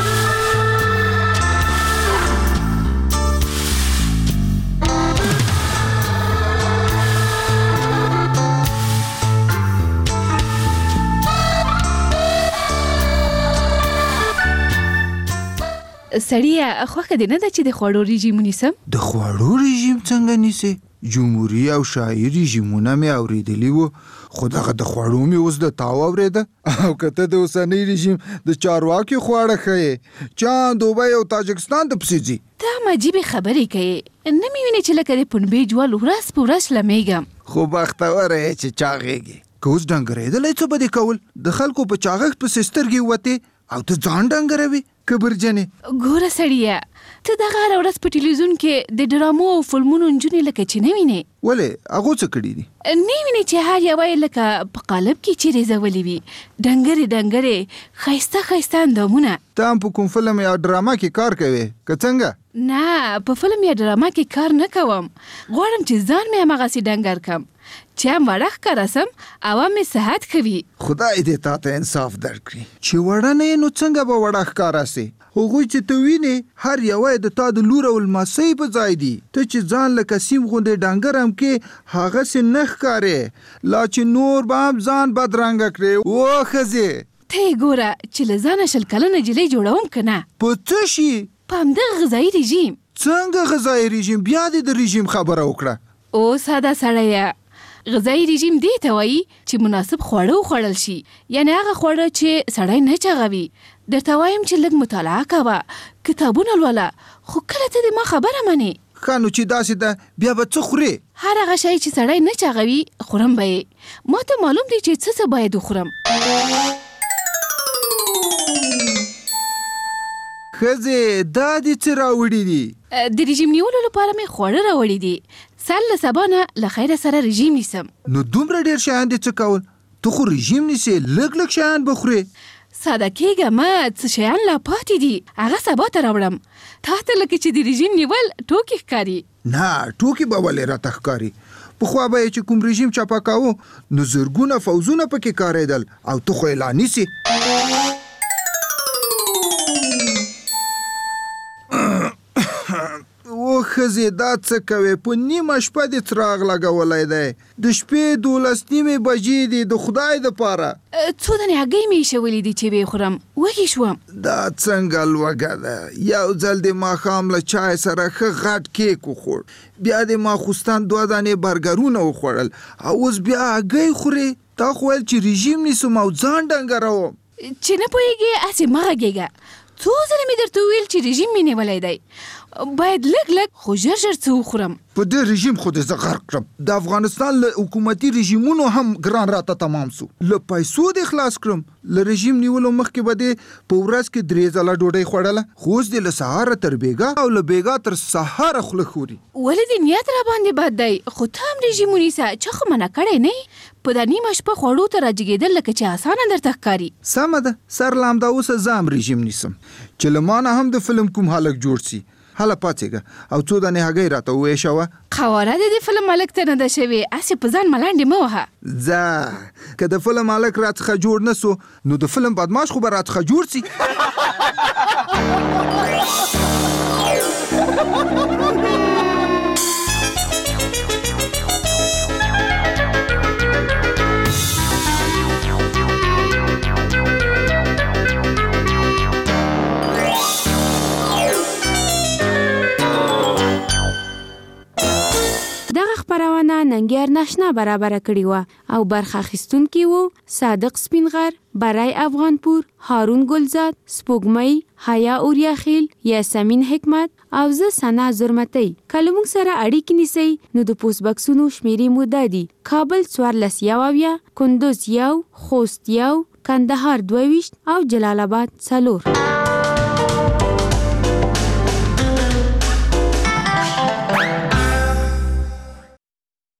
سړیه خوښه دې نه ده چې د خوړو رژیم ونیسم؟ د خوړو رژیم څنګه نیسې؟ جمهوري او شاهي رژیمونه مې اورېدلي وو، خو دغه د خوړو مې اوس د تاو اورېده. او که ته د اوسنۍ رژیم د چارواکي خواړه ښیې، چان، دوبۍ او تاجکستان ته پسې ځي. ته هم عجیبې خبرې کوې، نه مې وینې چې لکه د پنبې جوال ورځ په ورځ لمېږم. خو بختوره یې چې چاغېږې. که اوس ډنګرېدلی څه به دې کول؟ د خلکو په چاغښت پسې سترګې وتې او ته ځان ډنګروې کبرجنې. ګوره سړیه، ته دغه هره ورځ په ټلویزیون کې د ډرامو او فلمونو نجونې لکه چې نه وینې؟ ولې هغو څه کړي دي؟ نه وینې چې هر یوه یې لکه په قالب کې چې ریزولي وي، ډنګرې ډنګرې ښایسته ښایسته اندامونه. ته هم په کوم فلم یا ډرامه کې کار کوې که څنګه؟ نه، په فلم یا ډرامه کې کار نه کوم. غواړم چې ځان مې هماغسې ډنګر کړم چې هم وړه ښکاره سم او هم مې صحت ښه وي. خدای دې تا ته انصاف درکړي چې وړه نه یې نو څنګه به وړه ښکاره سې؟ هغوی چې ته وینې هر یوه یې د تا د لور او لمسۍ په ځای دي. ته چې ځان لکه سیم غوندې ډنګر هم کې هغسې نه ښکارې، لا چې نور به هم ځان بدرنګه کړې. و ښځې ته یې ګوره چې له ځانه 20 کلنه نجلۍ جوړوم که نه؟ په څه شي؟ په همدغه غذایي رژیم. څنګه غذایي رژیم؟ بیا دې د رژیم خبره وکړه. او ساده سړیه، غذایي رژیم دې ته وایي چې مناسب خواړه وخوړل شي، یعنې هغه خواړه چې سړی نه چاغوي. درته وایم چې لږ مطالعه کوه، کتابونه لوله، خو کله ته د ما خبره منې. ښه نو چې داسې ده بیا به څه خورې؟ هر هغه شی چې سړی نه چاغوي خورم به یې. ما ته معلوم دی چې څه باید وخورم. ښځې دا دې څه راوړي دي؟ د رژیم نیولو لپاره مې خواړه راوړي دي. سر له سبا نه له خیره سره رژیم نیسم. نو دومره ډېر شیان دې څه کول؟ ته خو رژیم نیسې، لږ لږ شیان به خورې. ساده کېږه مه، څه شیان لا پاتې دي هغه سبا ته راوړم. تا ته لکه چې د رژیم نیول ټوکې ښکاري. نه، ټوکې به ولې راته ښکاري؟ پخوا به یې چې کوم رژیم چاپه کاوه نو زرګونه فوزونه پکې کارېدل او ته خو یې لا نیسې. و ښځې دا څه کوې؟ په نیمه شپه دې څراغ لګولی دی، د شپې 12 بجې دي. د خدای دپاره څو دانې هګۍ مې ایښولې دي چې ویې خورم، وږې شوم. دا څنګه لوږه ده؟ یو ځل د ماښام له چای سره ښه غټ کیک وخوړ، بیا د ماخوستن 2 دانې برګرونه وخوړل او اوس بیا هګۍ خورې؟ تا خو ویل چې رژیم نیسم او ځان ډنګروم. چې نه پوهېږې هسې مه غږېږه. څو ځله مې درته وویل چې رژیم مې نیولی دی، باید لږ لږ خو ژر ژر څه وخورم. په دې رژیم خو دې زه غرق کړم. د افغانستان له حکومتي رژیمونو هم ګران راته تمام سو. له پیسو دې خلاص کړم. له رژیم نیولو مخکې به دې په ورځ کې 3 ځله ډوډۍ خوړله، خو اوس دې له سهاره تر بېګا او له بېګا تر سهاره خوله خوري. ولې دې نیت را باندې بد دی؟ خو ته هم رژیم ونیسه، چا خو منع کړی نه یې. په دا نیمه شپه خوړو ته راجګېدل لکه چې اسانه درته ښکاري. سمه ده، سر له همدا اوسه زه هم رژیم نیسم چې له ما نه هم د فلم کوم هلک جوړ سي. هله پاڅېږه او څو دانې هګۍ راته وویشوه. قواره دې د فلم هلک ته نه ده شوې، هسې په ځان ملنډې مه وهه. ځه، که د فلم هلک راڅخه جوړ نه سو نو د فلم بدماش خو به راڅخه جوړ سي. خبرونه ننګیار ناشنا برابر کړی و او برخه اخیستونکي وو صادق سپینغر، برای افغانپور، هارون ګلزاد، سپوږمۍ، حیا اوریاخیل، یاسمین حکمت او زه ثنا زرمتی. کله موږ سره اړیکې نیسئ نو د پوسټ بکسونو شمیرې مو دا دي: کابل 14 کندوز 1، خوست 1، کندهار 22 او جلال آباد 4.